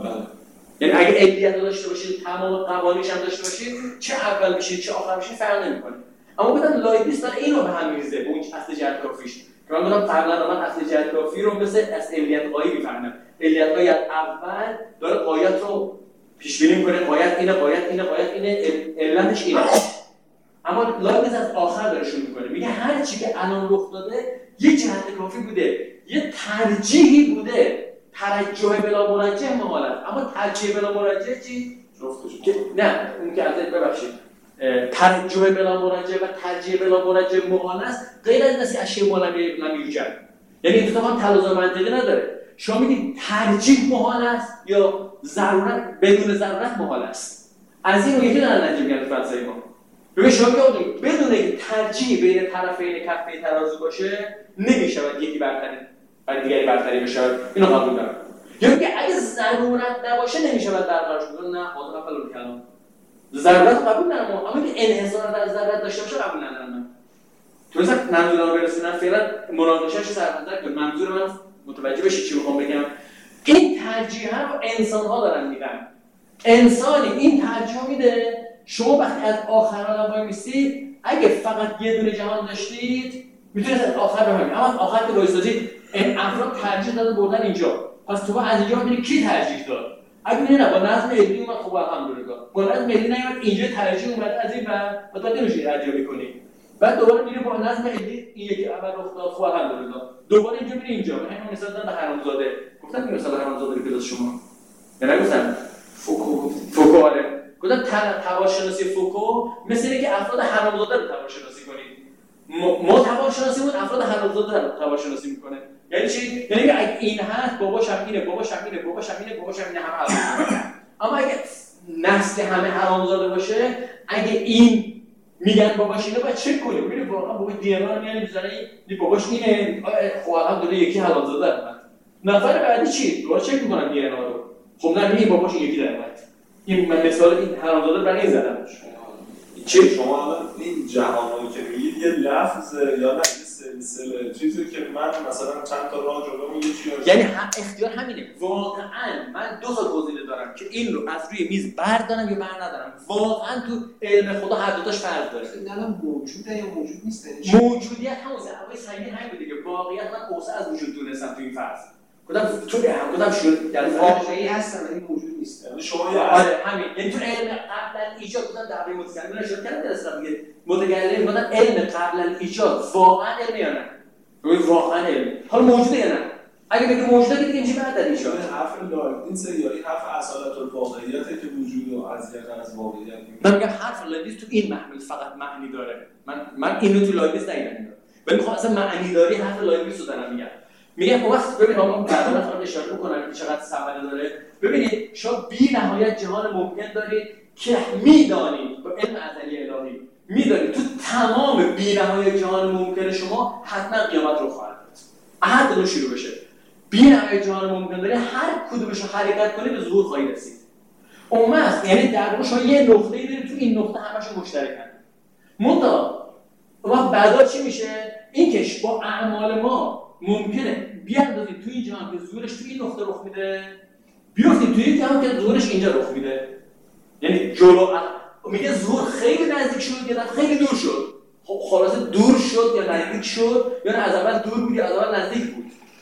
یعنی اگه علیت رو داشته باشید تمام قوانینش هم داشته باشید، چه اول بشید چه آخر بشید فرق نمیکنه. اما گفتم لایبنیتس داره اینو به هم میریزه با اون اصل جهت کافیش. که من گفتم قبلا من اصل جهت کافی رو مثل اصل علیت غایی میفهمم. علیت غایی اول داره غایت رو پیش بینی می‌کنه، غایت اینه علتش اینه. اما لایبنیتس از آخر داره شروع می‌کنه. میگه هر چی که الان رخ داده یک جهت کافی بوده، یه ترجیحی بوده. ترجیح بلا مرجح محال است. اما ترجیح بلا مرجح چی؟ جفتش. نه اون که ازت ببخشید. ترجیح بلا مرجح و ترجیح بلا مرجح محال است. غیر از اینکه اشیاء لم یوجد. یعنی این دو تا هم تلازم منطقی نداره. شما میگید ترجیح محال است یا ضرورت بدون ضرورت محال است. از این یکی دارن انجام میدن فلسفه ما. ببین شما میگید بدون اینکه ترجیح بین طرفین کفه ترازو باشه نمیشود یکی برتری ولی دیگری برتری بشه. اینو قبول دارم. یا میگه اگه ضرورت نباشه نمیشود دربارش بگم نه حاضر اول کلام. ضرورت قبول ندارم اما که انحصار در ضرورت داشته باشه قبول ندارم من. تو مثلا منظورم برسونم فعلا مناقشه‌اش سربنده که منظور من متوجه بشید چی میخوام بگم. این ترجیح رو انسان‌ها دارن میدن. انسانی این ترجیح میده. شما وقتی از آخر عالم وای میستید اگه فقط یه دونه جهان داشتید میتونید از آخر بفهمید. اما آخر که وایسادید این افراد ترجیح دادن بردن اینجا. پس تو از اینجا میبینی کی ترجیح داد. اگه میگه نه با نظم علمی اومد خب الحمدلله. با نظم علمی نیومد اینجا ترجیح اومد از این بعد بعد نمیشه ارجاع کنی. بعد دوباره میره با نظم علمی این یکی اول رخ داد خب الحمدلله. دوباره اینجا میره اینجا. من همین مثلا دادم به حرامزاده. گفتم که مثلا حرامزاده کلاس شما. یا نگفتم فوکو آره. گفتم توارشناسی فوکو مثل اینکه افراد حرامزاده رو توارشناسی کنید. ما توارشناسی بود افراد حرامزاده رو توارشناسی میکنه. یعنی چی؟ یعنی که اگه این هست باباش هم اینه همه حرامزاده. اما اگه نسل همه حرامزاده باشه اگه این میگن باباش اینه باید چک کنیم ببینیم واقعا بابا دی ان ا رو میاریم میذاره این باباش اینه خب الان یکی حرامزاده در نفر بعدی چی؟ دوباره چک میکنم دی ان ا رو. خب نه این باباش این یکی در اومد. این من مثال این حرامزاده برای این زدم. چی شما الان این جهانی که میگید یه لفظ یا نه سلسله چیزی که من مثلا چند تا راه جلو میگه چی یعنی اختیار همینه. واقعا من دو تا گزینه دارم که این رو از روی میز بردارم یا بر ندارم. واقعا تو علم خدا هر دو تاش فرق داره. این الان موجوده یا موجود نیست؟ موجودیت همون زعوای سنگین همین بوده که واقعیت من اوسع از وجود دونستم تو این فرض. کدام شد در واقعی هستن ولی موجود نیست. یعنی شما آره همین. یعنی تو علم قبل ایجاد بودن درباره متکلم نشد کردن درستم میگه متکلم بودن علم قبل ایجاد واقعا علم یا نه؟ ببین واقعا علم. حالا موجوده یا نه؟ اگه بگی موجوده دیگه اینجوری بعد در میشه. حرف لایبنیتس یا این حرف اصالت الواقعیته که وجود و اذیت از واقعیت میگه. من میگم حرف لایبنیتس تو این محمل فقط معنی داره. من اینو تو لایبنیتس ندیدم. ولی میخوام اصلا معنی داری حرف لایبنیتس رو دارم میگم. میگم اون وقت ببین آقا بعدا خودم اشاره می‌کنم که چقدر ثمره داره. ببینید شما بی نهایت جهان ممکن دارید که میدانید با علم ازلی الهی میدانید تو تمام بی نهایت جهان ممکن شما حتما قیامت رو خواهد داد. هر کدوم شروع بشه بی نهایت جهان ممکن داره هر کدومش رو حرکت کنید به ظهور خواهید رسید. اون وقت یعنی در واقع شما یه نقطه‌ای دارید تو این نقطه همشون مشترکن. منتها وقت بعدا چی میشه؟ این که با اعمال ما ممکنه بیاندازید توی این جهان که ظهورش توی این نقطه رخ میده بیافتید توی این جهان که ظهورش اینجا رخ میده. یعنی جلو میگه ظهور خیلی نزدیک شد یا خیلی دور شد. خب خلاصه دور شد یا نزدیک شد یا نه از اول دور بود یا از اول نزدیک بود.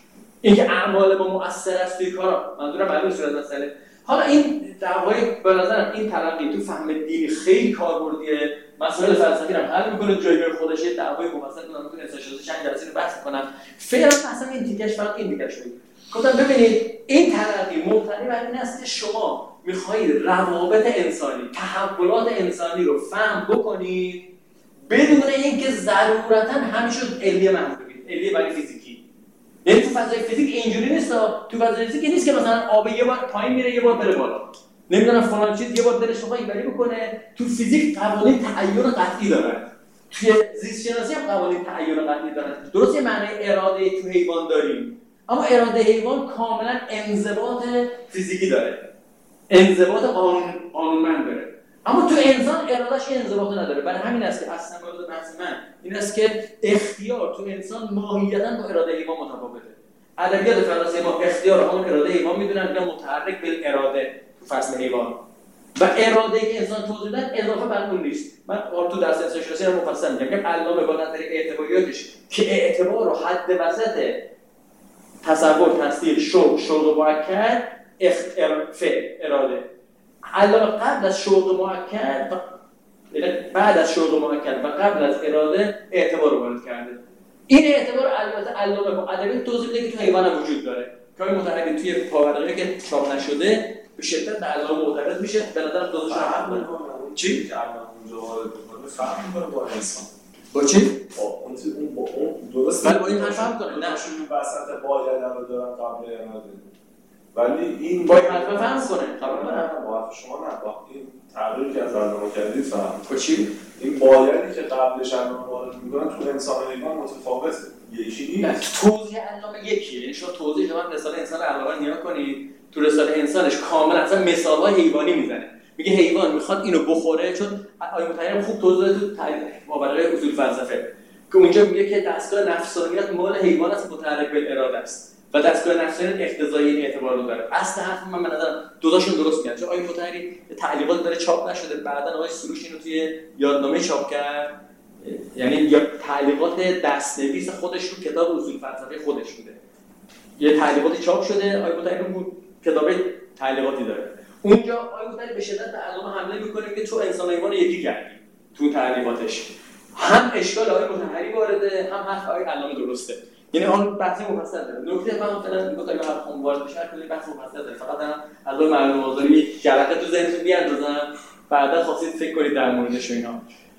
اینکه اعمال ما مؤثر است توی کارا، منظورم معلومه صورت مسئله. حالا این دعوای به نظرم این تلقی تو فهم دینی خیلی کاربردیه، مسائل فلسفی رو حل میکنه، جای به خودش یه دعوای مفصل کنم تو انسان شناسی چند جلسه رو بحث کنم. فعلا اصلا این تیکش فقط این تیکش بود. گفتم ببینید این تلقی مبتنی بر این است که شما میخواهید روابط انسانی، تحولات انسانی رو فهم بکنید بدون اینکه ضرورتا همیشه علیه محدود بگیرید، علیه برای فیزیکی. یعنی تو فضای فیزیک اینجوری نیست، تو فضای فیزیک نیست که مثلا آب یه بار پایین میره یه بار بره بالا. نمیدونم فلان چیز یه بار دلش بخواد اینوری بکنه. تو فیزیک قوانین تعین قطعی دارن. توی زیست شناسی هم قوانین تعین قطعی دارن. درست یه معنی اراده تو حیوان داریم، اما اراده حیوان کاملا انضباط فیزیکی داره. انضباط قانونمند داره. اما تو انسان ارادهش انضباط نداره. برای همین است که اصلا مورد بحث من این است که اختیار تو انسان ماهیتاً با اراده حیوان متفاوته. ادبیات فلسفی ما اختیار همون اراده حیوان میدونن که متحرک به اراده تو فصل حیوان و اراده که انسان توضیح دادن اضافه بر اون نیست. من تو درس انسان شناسی رو مفصل میگم که علامه با نظر اعتباریاتش که اعتبار رو حد وسط تصور، تصدیق، شوق مؤکد، اراده. علامه قبل از شوق مؤکد بعد از شوق مؤکد و قبل از اراده اعتبار رو وارد کرده. این اعتبار البته علامه با ادبیات توضیح میده که تو حیوان هم وجود داره. کاری متعلق توی پاورقی که چاپ نشده به شدت به علامه معترض میشه. به نظرم دوزش رو حق میکنه. چی؟ که علامه اونجا وارد میکنه فرق میکنه با انسان. با چی؟ با اون درست ولی با این حرف هم کنه. نه شون وسط باید رو دارن قبل اراده. ولی این با این حرف فهم کنه. قبول دارم. با حرف شما نه، با این تغییری که از علامه کردید فهم. با چی؟ این بایدی که قبلش علامه وارد میکنن تو انسان و حیوان متفاوته. یکی نیست. توضیح علامه یکیه. یعنی شما توضیح شما رساله انسان علامه نیا کنید. تو رساله انسانش کاملا اصلا مثال‌های حیوانی میزنه. میگه حیوان میخواد اینو بخوره، چون آیه مطهری خوب توضیح داده تو مابرقه اصول فلسفه که اونجا میگه که دستگاه نفسانیت مال حیوان است، متحرک به اراده است و دستگاه نفسانیت اقتضایی این اعتبار رو داره. اصل حرف من به نظر دوتاشون درست میاد. چون آیه مطهری تعلیقات داره چاپ نشده، بعداً آقای سروش اینو توی یادنامه چاپ کرد، یعنی یا تعلیقات دست‌نویس خودش رو کتاب اصول فلسفه خودش بوده. یه تعلیقاتی چاپ شده، آیه مطهری رو کتاب تعلیقاتی داره. اونجا آیه مطهری به شدت به علامه حمله میکنه که تو انسان و حیوان یکی کردی. تو تعلیقاتش هم اشکال آیه مطهری وارده، هم حرف آیه علامه درسته. یعنی آن بحث مفصل داره. نکته فهم فعلا میگم تا هر خون وارد بشه کلی بحث مفصل داره. فقط من از اون معلومه آزاری یک جلقه تو ذهنتون بیاندازم، بعدا خواستید فکر کنید در موردش و اینا.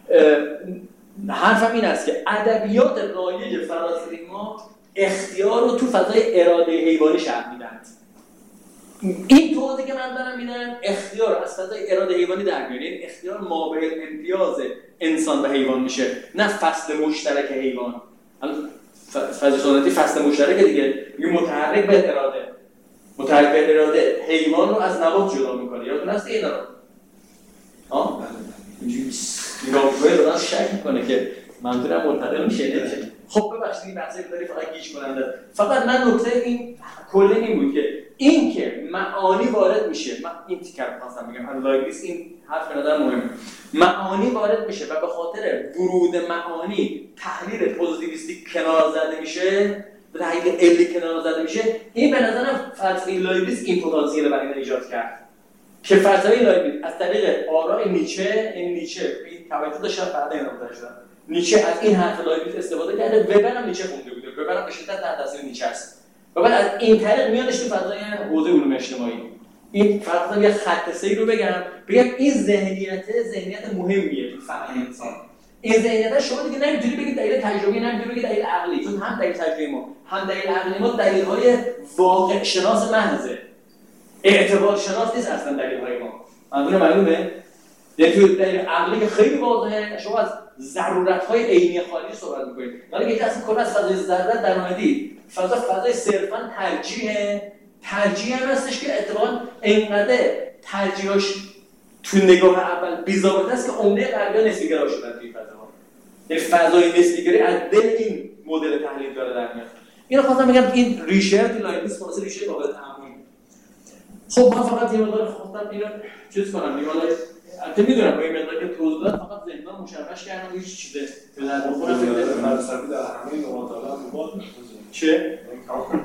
حرفم این است که ادبیات رایج فلسفی ما اختیار رو تو فضای اراده حیوانی شرح میدن. این توضیحی که من دارم میدم اختیار از فضای اراده حیوانی در میاد. این اختیار مابین امتیاز انسان و حیوان میشه، نه فصل مشترک حیوان. فضای سنتی فصل مشترک دیگه، میگه متحرک به اراده. متحرک به اراده حیوان رو از نبات جدا میکنه. یادتون هست اینا رو؟ اینجوری نگاه میکنه دادن شک میکنه که منظورم منتقل میشه نمیشه. خب ببخشید این بحثی رو داری فقط گیج کننده. فقط من نکته این کلی این بود که این که معانی وارد میشه، من این تیکر خواستم بگم انالایزیس، این حرف به نظر مهمه. معانی وارد میشه و به خاطر ورود معانی تحلیل پوزیتیویستی کنار زده میشه، تحلیل علی کنار زده میشه. این به نظرم فلسفه لایبیز این پتانسیل برای این ایجاد کرد که فلسفه لایبیز از طریق آراء نیچه، این توجه داشت بعد اینا شدن. نیچه از این حرف لایبیز استفاده کرده، وبر هم نیچه خونده بوده. وبر هم به شدت تحت تاثیر نیچه است. وبر از این طریق میادش تو فضای حوزه علوم اجتماعی. این فقط یه خط سیر رو بگم این ذهنیت مهمیه تو فهم انسان. این ذهنیت شما دیگه نمیتونی بگید دلیل تجربی، نمیتونی بگید دلیل عقلی، چون هم دلیل تجربی ما، هم دلیل عقلی ما دلیل‌های واقع شناس محضه. اعتبار شناس نیست اصلا دلیل‌های ما. منظور معلومه؟ یعنی تو دلیل عقلی که خیلی واضحه، شما از ضرورت‌های عینی خارجی صحبت می‌کنید. ولی که اصلا کلا از فضای ضرورت در اومدید، فضای صرفاً ترجیح هم هستش که اتفاقاً اینقدر ترجیحش تو نگاه اول بی‌ضابطه است که عمده غربی‌ها نسبی‌گرا شدن توی فضا. یعنی فضای نسبی‌گرایی از دل این مدل تحلیل داره در میاد. اینو خواستم بگم این ریشه تو لایبیز خلاص ریشه قابل تأمل. خب من فقط یه مقدار خواستم اینو چیز کنم دیگه. حالا البته میدونم با این مقدار که توضیح دادم فقط ذهنم مشوش کردم هیچ چیزه به در بخورم فکر فلسفی در همه نقاط عالم مباد چه؟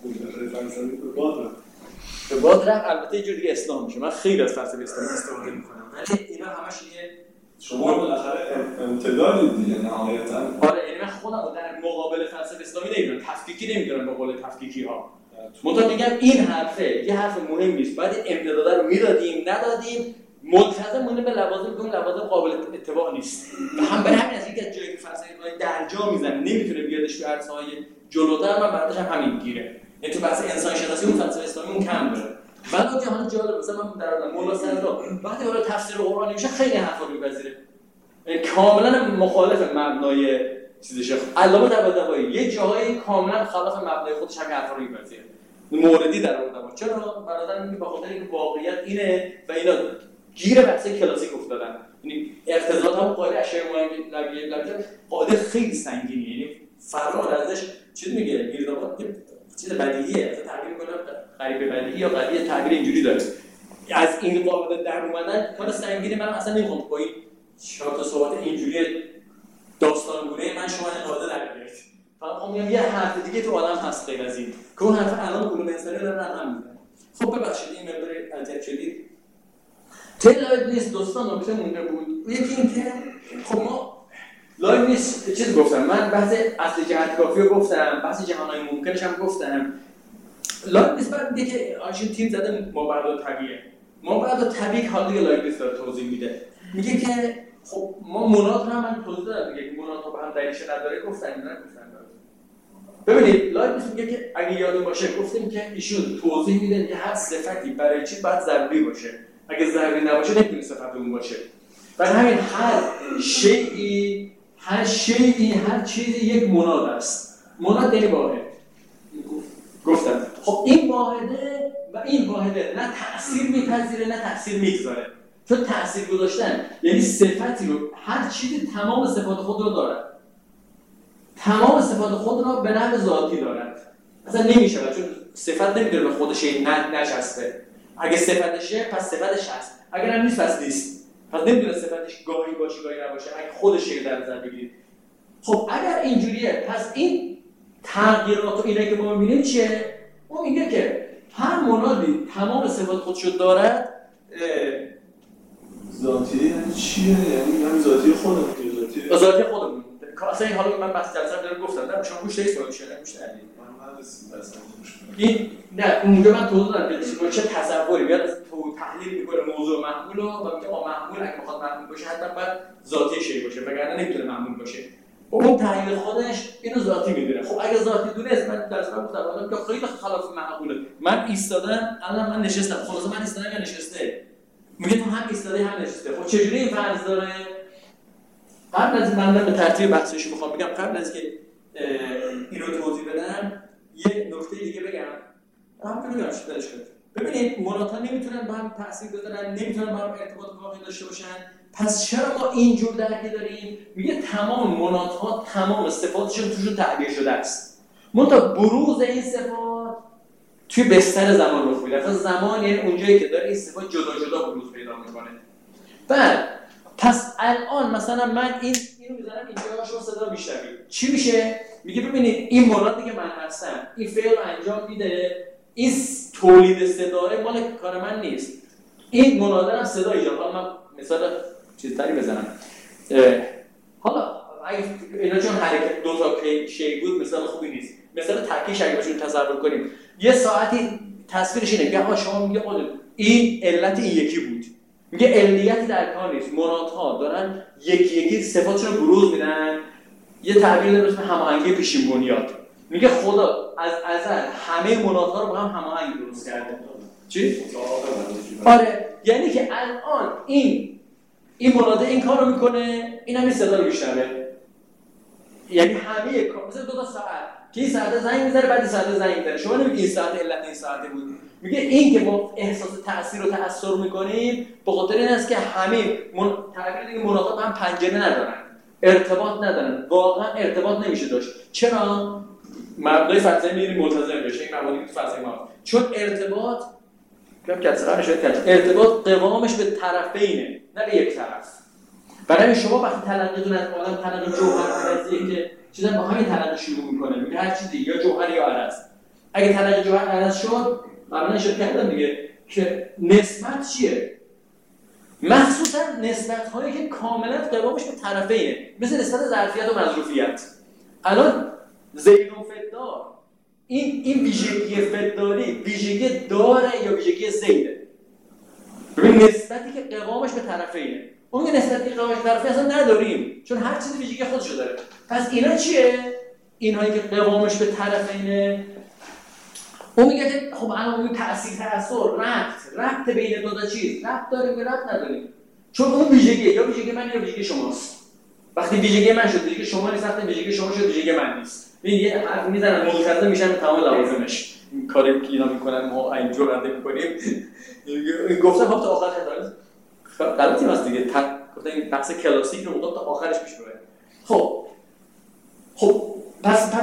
فلسفی به باد رفت. به باد رفت البته یه جور دیگه اسلام میشه. من خیلی از فلسفه اسلامی استفاده میکنم ولی اینا همش یه شما بالاخره امتدادید دیگه نهایتاً. آره یعنی من خودم در مقابل فلسفه اسلامی نمیدونم، تفکیکی نمیدونم به قول تفکیکی ها. منتها میگم این حرفه یه حرف مهم نیست، باید امتدادا رو میدادیم ندادیم ملتزم مونده به لوازم، بدون لوازم قابل اتباع نیست. و هم برای همین از اینکه جایی که فلسفه اسلامی درجا میزنه نمیتونه بیادش به عرصه‌های جلوتر، من بعدش هم همین گیره. یعنی تو بحث انسان شناسی اون فلسفه اسلامی اون کم داره. بعد که حالا جالب مثلا من در مولا سردا وقتی حالا تفسیر قرآن میشه خیلی حرفا میپذیره. کاملا مخالف مبنای چیزشه. علامه طباطبایی یه جاهایی کاملا خلاف مبنای خودش همین حرفا رو میپذیره. موردی در اون چرا برادر میگه به خاطر اینکه واقعیت اینه و اینا گیر بحث کلاسیک افتادن. یعنی اقتضاءات هم قاعده اشیاء مهمه قاعده خیلی سنگینه، یعنی فرار ازش چی میگه میرداباد چیز بدیهیه، اصلا تعبیر میکنه غریبه بدیهی یا قضیه تعبیر اینجوری داره. از این قاعده در اومدن کار سنگینه. من اصلا نمیخوام با این چهار تا صحبت اینجوری داستانگونه من شما این قاعده در بیارید. فقط میگم یه حرف دیگه تو عالم هست غیر از این که اون حرف الان علوم انسانی رو دارن هم میزنن. خب ببخشید این مقدار اذیت شدید. لایب نیست دوستان نکته مونده بود. یکی این که خب ما لایب نیست چیز گفتم، من بحث اصل جهت کافی رو گفتم، بحث جهانهای ممکنش هم گفتم. لایب نیست بعد میگه که آرشیتیپ زده مابعد طبیعه. مابعد طبیعی حالا دیگه لایب نیست داره توضیح میده. میگه که خب ما منات هم من توضیح دادم، میگه که منات با هم دلیلش نداره گفتن نگفتن. ببینید لایب نیست میگه که اگه یادتون باشه گفتیم که ایشون توضیح میده که هر صفتی برای چی باید ضروری باشه. اگه ضروری نباشه نمیتونه صفت اون باشه. برای همین هر شیئی هر چیزی یک مناد است. مناد یعنی واحد. گفتم خب این واحده و این واحده نه تأثیر میپذیره نه تأثیر میگذاره. چون تأثیر گذاشتن یعنی صفتی رو هر چیزی تمام صفات خود رو دارد. تمام صفات خود را به نحو ذاتی دارد. اصلا نمیشه چون صفت نمیتونه به خودش نشسته. اگه صفتشه پس صفتش هست، اگر هم نیست پس نیست. پس نمیدونه صفتش گاهی باشه گاهی نباشه، اگه خودش در نظر بگیرید. خب اگر اینجوریه پس این تغییرات و اینه که ما میبینیم چیه؟ اون میگه که هر منادی تمام صفات خودشو دارد. ذاتی یعنی چیه؟ یعنی هم ذاتی خودمون که ذاتی خودمون. اصلا حالا من بحث جلسه دارم گفتم نه شما گوش دید سوال شده گوش ندید. این نه اونجا من توضیح دادم که چه تصوری بیاد تو تحلیل میکنه موضوع محمول رو و میگه محمول اگه بخواد محمول باشه حتما باید ذاتی شی باشه وگرنه نمیتونه محمول باشه. اون تحلیل خودش اینو ذاتی میدونه. خب اگه ذاتی دونه من درس گفتم که خیلی خلاف معقوله. من ایستادم الان من نشستم خلاص من ایستادم یا نشسته میگه تو هم ایستاده هم نشسته. خب چجوری این فرض داره؟ قبل از من به ترتیب بحثش میخوام بگم قبل از که اینو توضیح بدم یه نکته دیگه بگم. همون میگم شدش کنید. ببینید مناطا نمیتونن با هم تأثیر بذارن، نمیتونن با هم ارتباط واقعی داشته باشن. پس چرا ما اینجور درکی داریم؟ میگه تمام مناطا تمام صفاتشون توشون تعبیر شده است. منتها بروز این صفات توی بستر زمان رخ میده. اصلا زمان یعنی اونجایی که داره این صفات جدا جدا بروز پیدا میکنه. بعد پس الان مثلا من اینو میذارم اینجا شما صدا میشنوید. چی میشه؟ میگه ببینید این منادی که من هستم این فعل انجام میده، این تولید صدای مال کار من نیست. این مناده هم صدا ایجاد. حالا من مثلا چیزتری بزنم. حالا اگه اینا چون حرکت دو تا شی بود مثلا خوبی نیست. مثلا ترکیش اگه بهشون تصور کنیم یه ساعتی تصویرش اینه میگه شما میگه این علت این یکی بود. میگه علیتی در کار نیست. منادها دارن یکی یکی صفاتشون رو بروز میدن. یه تعبیر داره به هماهنگی پیشین بنیاد. میگه خدا از ازل همه منادها رو با هم هماهنگ درست کرده. چی؟ آره یعنی که الان این مناده این کارو میکنه، این هم این صدا رو میشنوه. یعنی همه مثلا دو تا ساعت که این ساعت زنگ میزنه بعد این ساعت زنگ میزنه. شما نمیگی این ساعت علت این ساعته بود. میگه این که ما احساس تأثیر و تأثیر میکنیم به خاطر این است که همه تعبیر دیگه مناطات هم پنجره ندارن، ارتباط ندارن. واقعا ارتباط نمیشه داشت. چرا؟ مبنای فلسفه میگیم ملتزم بشه. این مبانی تو فلسفه ما چون ارتباط ارتباط قوامش به طرفینه نه به یک طرف. برای شما وقتی تلقیتون از عالم تلقی جوهر عرضیه که چیزا با همین تلقی شروع میکنه. میگه هر چیزی یا جوهر یا عرض. اگه تلقی جوهر عرض شد قبلا اشاره کردم دیگه که نسبت چیه؟ مخصوصا نسبت هایی که کاملا قوامش به طرفینه، مثل نسبت ظرفیت و مظروفیت. الان زید و فدار، این ویژگی فداری ویژگی داره یا ویژگی زیده؟ ببین نسبتی که قوامش به طرفینه، اون نسبتی که قوامش به طرفین اصلا نداریم، چون هر چیزی ویژگی خودشو داره. پس اینا چیه؟ اینهایی که قوامش به طرفینه، اون میگه که خب الان اون تأثیر ربط بین دو تا چیز، ربط داریم یا ربط نداریم؟ چون اون ویژگی یا ویژگی من یا ویژگی شماست. وقتی ویژگی من شد ویژگی شما نیست، وقتی ویژگی شما شد ویژگی من نیست. ببین یه حرف میزنن ملتزم میشن به تمام لوازمش. این کاری که اینا میکنن ما اینجور رنده میکنیم. گفتم خب تا آخر غلطی هست دیگه. گفتم این بحث کلاسیک رو تا آخرش پیش ببریم. خب پس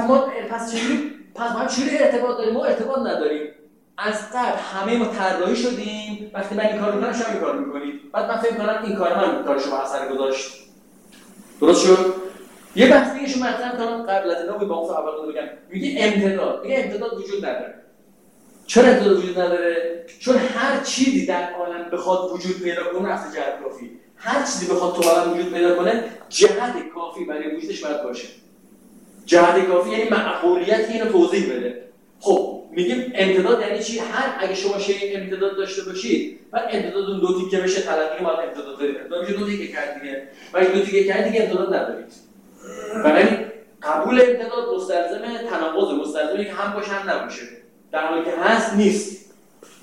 ما چجوری ارتباط داریم؟ ما ارتباط نداریم. از قبل همه ما طراحی شدیم، وقتی من این کارو میکنم شما این کارو میکنید، بعد من فکر کنم این کار من کار شما اثر گذاشت. درست شد؟ یه بحث دیگه شما مطرح کنم قبل از اینا با اون اول بگم، میگه امتداد وجود نداره. چرا امتداد وجود نداره؟ چون هر چیزی در عالم بخواد وجود پیدا کنه اصل جهت کافی. هر چیزی بخواد تو عالم وجود پیدا کنه جهت کافی برای وجودش باید باشه. جهت کافی یعنی معقولیت اینو توضیح بده. خب میگیم امتداد یعنی چی؟ اگه شما شیء امتداد داشته باشید، بعد امتداد اون دو تیکه بشه تلقی ما امتداد دارید. امتداد میشه دو تیکه کرد دیگه. ولی دو تیکه کرد دیگه امتداد ندارید. یعنی قبول امتداد مستلزم تناقض، مستلزمه که هم باشه هم نباشه. در حالی که هست نیست.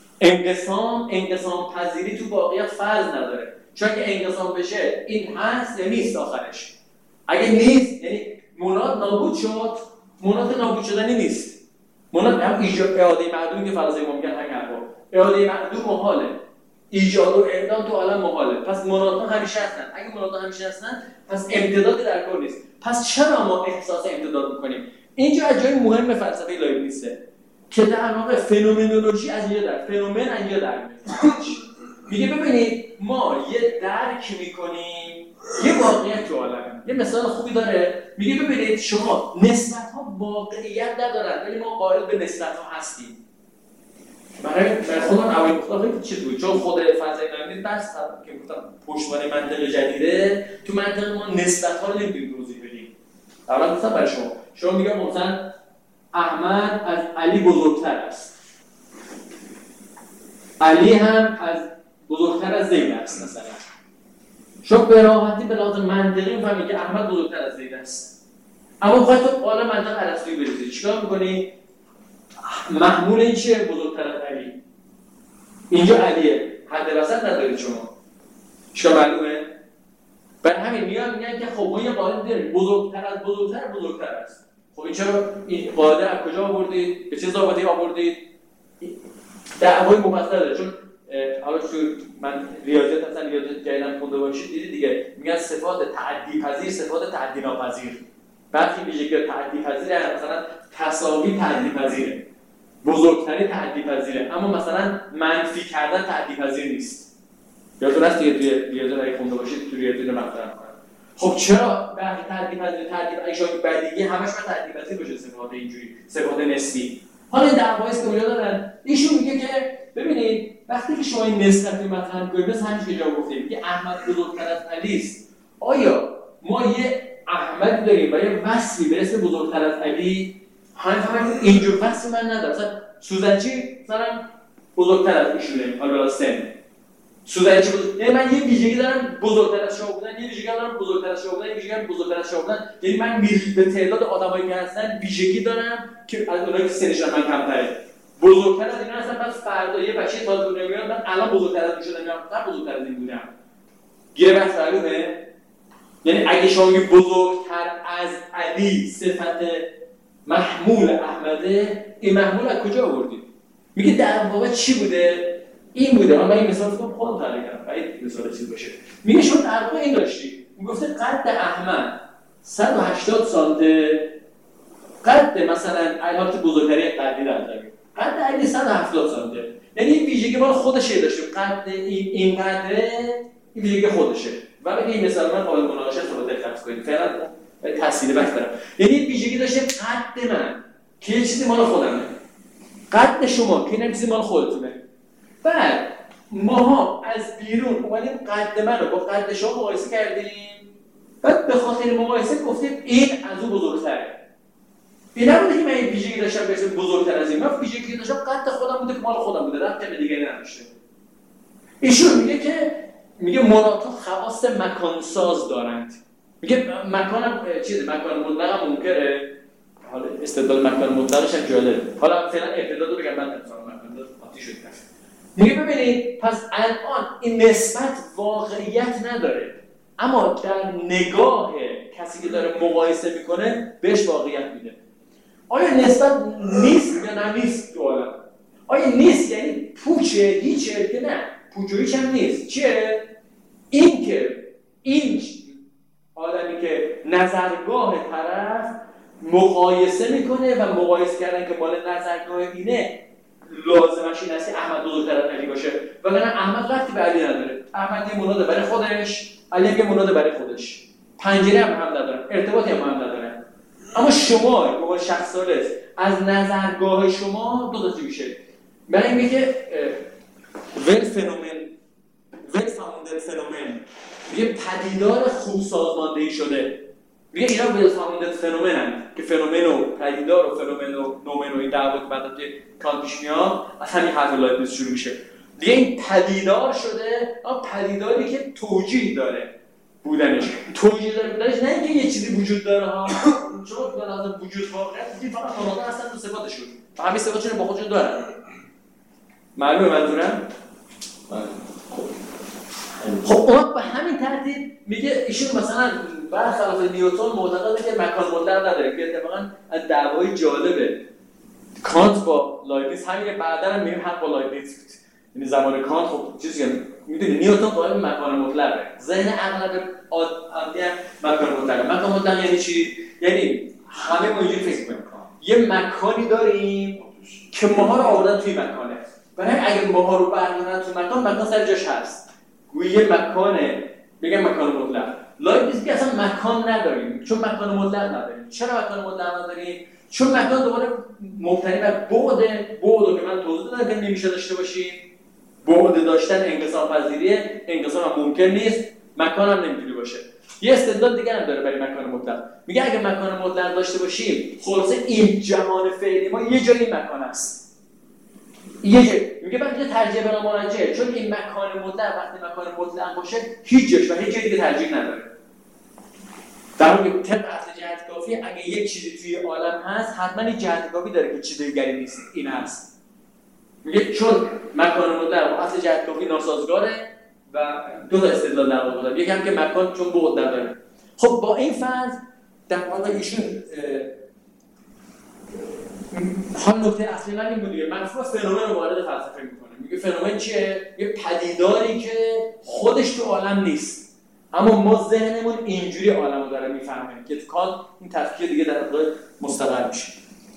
انقسام پذیری تو واقعیت فرض نداره. چون که انقسام بشه این هست یا نیست آخرش. اگه نیست یعنی مناد نابود شد، مناد نابود شدنی نیست. مناد هم اعاده معدوم که فلسفه ما میگن همین حرفا. اعاده معدوم محاله. ایجاد و اعدام تو عالم محاله. پس منادها همیشه هستن. اگه منادها همیشه هستن، پس امتدادی در کار نیست. پس چرا ما احساس امتداد میکنیم؟ اینجا از جای مهم فلسفه لایبنیزه که در واقع فنومنولوژی از اینجا در فنومن اینجا در میگه ببینید ما یه درک میکنیم یه واقعیت تو عالم. یه مثال خوبی داره، میگه ببینید شما نسبت‌ها واقعیت ندارن ولی ما قائل به نسبت‌ها هستیم. برای خودم اول گفتم چی بود؟ چون خود فضای نامی بحث که گفتم پشتوانه منطق جدیده، تو منطق ما نسبت‌ها رو نمی‌تونیم توضیح بدیم. اولا گفتم برای شما میگم مثلا احمد از علی بزرگتر است. علی هم از بزرگتر از زید است مثلا. شما به راحتی به لحاظ منطقی می‌فهمید که احمد بزرگتر از زید است. اما خواهد تو قال منطق ارسطویی بریزید. چیکار می‌کنی؟ محمول این چیه؟ بزرگتر از علی. اینجا علیه. حد وسط ندارید شما. چیکار معلومه؟ برای همین میگن که خب ما یه قاعده داریم بزرگتر است. خب این چرا این قاعده از کجا آوردید؟ به چه ضابطه‌ای آوردید؟ دعوای مفصل داره. چون حالا تو من ریاضیات جدیدن خونده باشید دیدید دیگه، میگن صفات تعدی پذیر، صفات تعدی ناپذیر. برخی ویژگی تعدی پذیره، مثلا تساوی تعدی پذیره، بزرگتری تعدی پذیره، اما مثلا منفی کردن تعدی پذیر نیست. یادتون هست دیگه توی ریاضیات خونده باشید، تو ریاضیات مطرح می‌کنن. خب چرا برخی تعدی پذیر اشاره بعدیگی همش با تعدی پذیر باشه؟ صفات اینجوری، صفات نسبی. حالا این دعوایی است که اونجا دارن. ایشون میگه که ببینید وقتی که شما این نسبت مطرح می‌کنید، مثلا همین که جا گفتیم که احمد بزرگتر از علی است، آیا ما یه احمد داریم و یه وصفی به اسم بزرگتر از علی؟ همین اینجور وصف من ندارم. مثلا سوزنچی مثلا بزرگتر از ایشونه، حالا سن سوزنچی یعنی من یه ویژگی دارم بزرگتر از شما بودن، یه ویژگی دارم بزرگتر از شما بودن، یه ویژگی دارم بزرگتر از شما بودن. یعنی من به تعداد آدمایی که هستن ویژگی دارم که از اونایی که سنشون من کمتره بزرگتر از اینا هستن. بعد فردا یه بچه تازه دنیا میاد، من الان بزرگتر از این شدم، من بزرگتر از این بودم. گیره بحث معلومه؟ یعنی اگه شما میگی بزرگتر از علی صفت محمول احمده، این محمول از کجا آوردید؟ میگه در واقع چی بوده؟ این بوده. من این مثال خودم تعریف کردم، باید مثال چیز باشه. میگه شما در واقع این داشتی، میگفته قد احمد 180 سانته، قد مثلا البته بزرگتری قدی داره، قد علی 170 سانته. یعنی این ویژگی مال خودشه داشتیم، قد این قدره این ویژگی خودشه. و بگه این مثال من قابل مناقشه رو دقت کنید، فعلا تصویر بحث دارم. یعنی این ویژگی داشته قد من که یه چیزی مال خودمه. قد شما که این چیزی مال خودتونه. بعد ماها از بیرون اومدیم قد من رو با قد شما مقایسه کردیم، بعد به خاطر مقایسه گفتیم این از اون بزرگتره. این نبوده که من این ویژگی داشتم برسه بزرگتر از این، من ویژگی داشتم قد خودم بوده که مال خودم بوده، ربطی به دیگری نداشته. ایشون میگه مراتو خواص مکانساز دارند. میگه مکانم چیزه، مکان مطلق منکره. حالا استدلال مکان مطلقش هم جالبه. حالا فعلا ابتدا رو بگم، من مثلا مکان آتی شد. میگه ببینید پس الان این نسبت واقعیت نداره، اما در نگاه کسی که داره مقایسه میکنه بهش واقعیت میده. آیا نسبت نیست یا نه نیست تو عالم؟ آیا نیست یعنی پوچه هیچه که نه پوچ و هیچ هم نیست؟ چیه؟ این که این آدمی که نظرگاه طرف مقایسه میکنه و مقایسه کردن که مال نظرگاه اینه لازمش این هستی احمد بزرگتر از علی باشه، وگرنه احمد ربطی به علی نداره. احمد یه مناده برای خودش، علی یه مناده برای خودش، پنجره هم ندارن، ارتباطی هم ندارن. اما شما به عنوان شخص ثالث از نظرگاه شما دو تا چیز میشه. برای اینکه که well founded فنومن میگه پدیدار خوب سازماندهی شده. میگه اینا well founded فنومنن که فنومن و پدیدار و فنومن و نومن و این دعوا که بعد از کانت پیش میاد از همین حرف لایبنیتس شروع میشه. دیگه این پدیدار شده، اما پدیداری که توجیه داره بودنش. توجیه داره بودنش نه اینکه یه چیزی وجود داره ها، چون به لحاظ وجود واقعیت دیگه فقط مناظر هستن تو صفاتشون و همین صفاتشون با خودشون دارن. معلومه منظورم؟ خب اون به همین ترتیب میگه ایشون مثلا برخلاف نیوتن معتقده که مکان مطلق نداره که اتفاقا از دعوای جالبه کانت با لایبنیتس همین بعدا هم میگیم حق با لایبنیتس بود. یعنی زمان کانت خب چیزی که میدونی نیوتن قائل به مکان مطلقه، ذهن اغلب عادی مکان مطلقه. مکان مطلق یعنی چی؟ یعنی همه ما اینجوری فکر می‌کنیم یه مکانی داریم که ماها رو آوردن توی مکانه، برای اگه ماها رو برگردن توی مکان سر جاش هست، گویا یه مکانه، بگم مکان مطلق. لایبنیتس که اصلا مکان نداریم، چون مکان مطلق نداریم. چرا مکان مطلق نداریم؟ چون مکان دوباره مبتنی بر بعد که من توضیح دادم که نمیشه داشته باشیم. بعد داشتن انقسام پذیریه، انقسام هم ممکن نیست، مکان هم نمیتونه باشه. یه استدلال دیگه هم داره برای مکان مطلق. میگه اگه مکان مطلق داشته باشیم، خلاصه این جهان فعلی ما یه جایی مکان است. میگه بعد ترجیح بلا مرجع، چون این مکان مطلق وقتی مکان مطلق باشه هیچ جاش و هیچ جای دیگه ترجیح نداره. در واقع طبق اصل جهت کافی اگه یک چیزی توی عالم هست حتما یک جهت کافی داره که چیز دیگری نیست، این هست. میگه چون مکان مطلق با اصل جهت کافی ناسازگاره و دو تا استدلال در واقع داره. یکی هم که مکان چون بعد نداره. خب با این فرض در واقع ایشون حال نکته اصلی من این بود دیگه، مفهوم فنومن رو وارد فلسفه میکنه. میگه فنومن چیه؟ یه پدیداری که خودش تو عالم نیست، اما ما ذهنمون اینجوری عالم رو داره میفهمه که کانت این تفکیک دیگه در واقع مستقر میشه.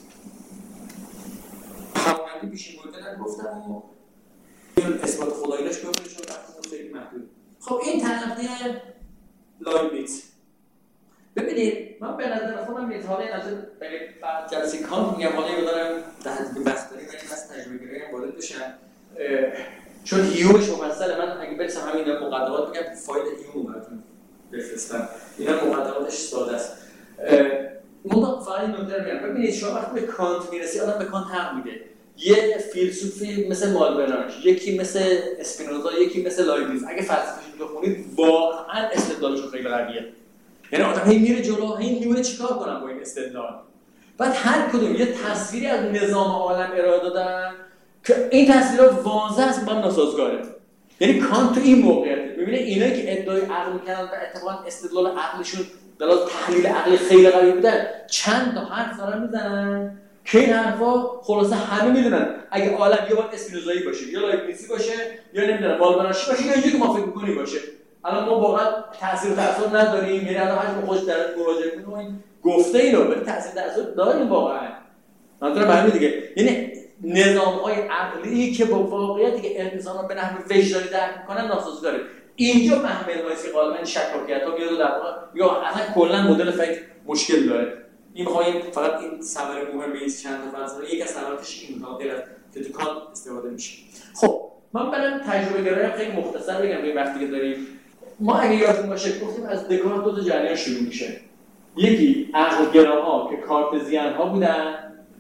همونی پیشین بودن گفتم و اثبات خداییش گفتم چون وقتی خیلی محدود. خب این تنقیه لایبنیتس. ببینید من به نظر خودم میاد حالا از بعد جلسه کانت میگم حالا یه دارم در حد بحث داریم ولی بس تجربه گیری هم وارد بشم، چون هیومش مفصله. من اگه برسم همین مقدمات بگم فایل هیوم براتون بفرستم. اینا مقدماتش ساده است. من فقط این نکته رو میگم. ببینید شما وقتی به کانت میرسی آدم به کانت حق میده. یه فیلسوفی مثل مالبرانش، یکی مثل اسپینوزا، یکی مثل لایبنیتس اگه فلسفه‌شون رو بخونید واقعا استدلالشون خیلی قویه. یعنی آدم هی میره جلو، هی میونه چیکار کنم با این استدلال. بعد هر کدوم یه تصویری از نظام عالم ارائه دادن که این تصویرات واضح است با ناسازگاره. یعنی کانت تو این موقعیت میبینه اینایی که ادعای عقل میکنن و اتفاقا استدلال عقلشون دلال تحلیل عقلی خیلی قوی بودن، چند تا حرف دارن میزنن که این حرفا خلاصه همه میدونن اگه عالم یه وقت اسپینوزایی باشه یا لایبنیتسی باشه یا نمیدونم مالبرانشی باشه یا اینجوری که ما فکر می‌کنیم باشه. الان ما واقعا تاثیر نداریم، یعنی الان هر موقع در مراجعه می‌کنیم گفته اینو ولی تاثیر داریم واقعا. منظورم همین دیگه، یعنی نظام‌های عقلی که با واقعیتی که انسان‌ها به نحو وجدانی درک می‌کنن ناسازگاره. اینجا محمل وایسی غالبا شکاکیت‌ها میاد در واقع یا اصلا کلا مدل فکر مشکل داره. این می‌خوایم فقط این ثمره مهم نیست چند تا فلسفه یک از ثمراتش این غیر که تو کانت استفاده میشه. خب من برام تجربه گرایی خیلی مختصر بگم این وقتی که داریم ما اگه یادتون باشه گفتیم از دکارت دو تا جریان شروع میشه. یکی عقل گراها که کارتزیان ها بودن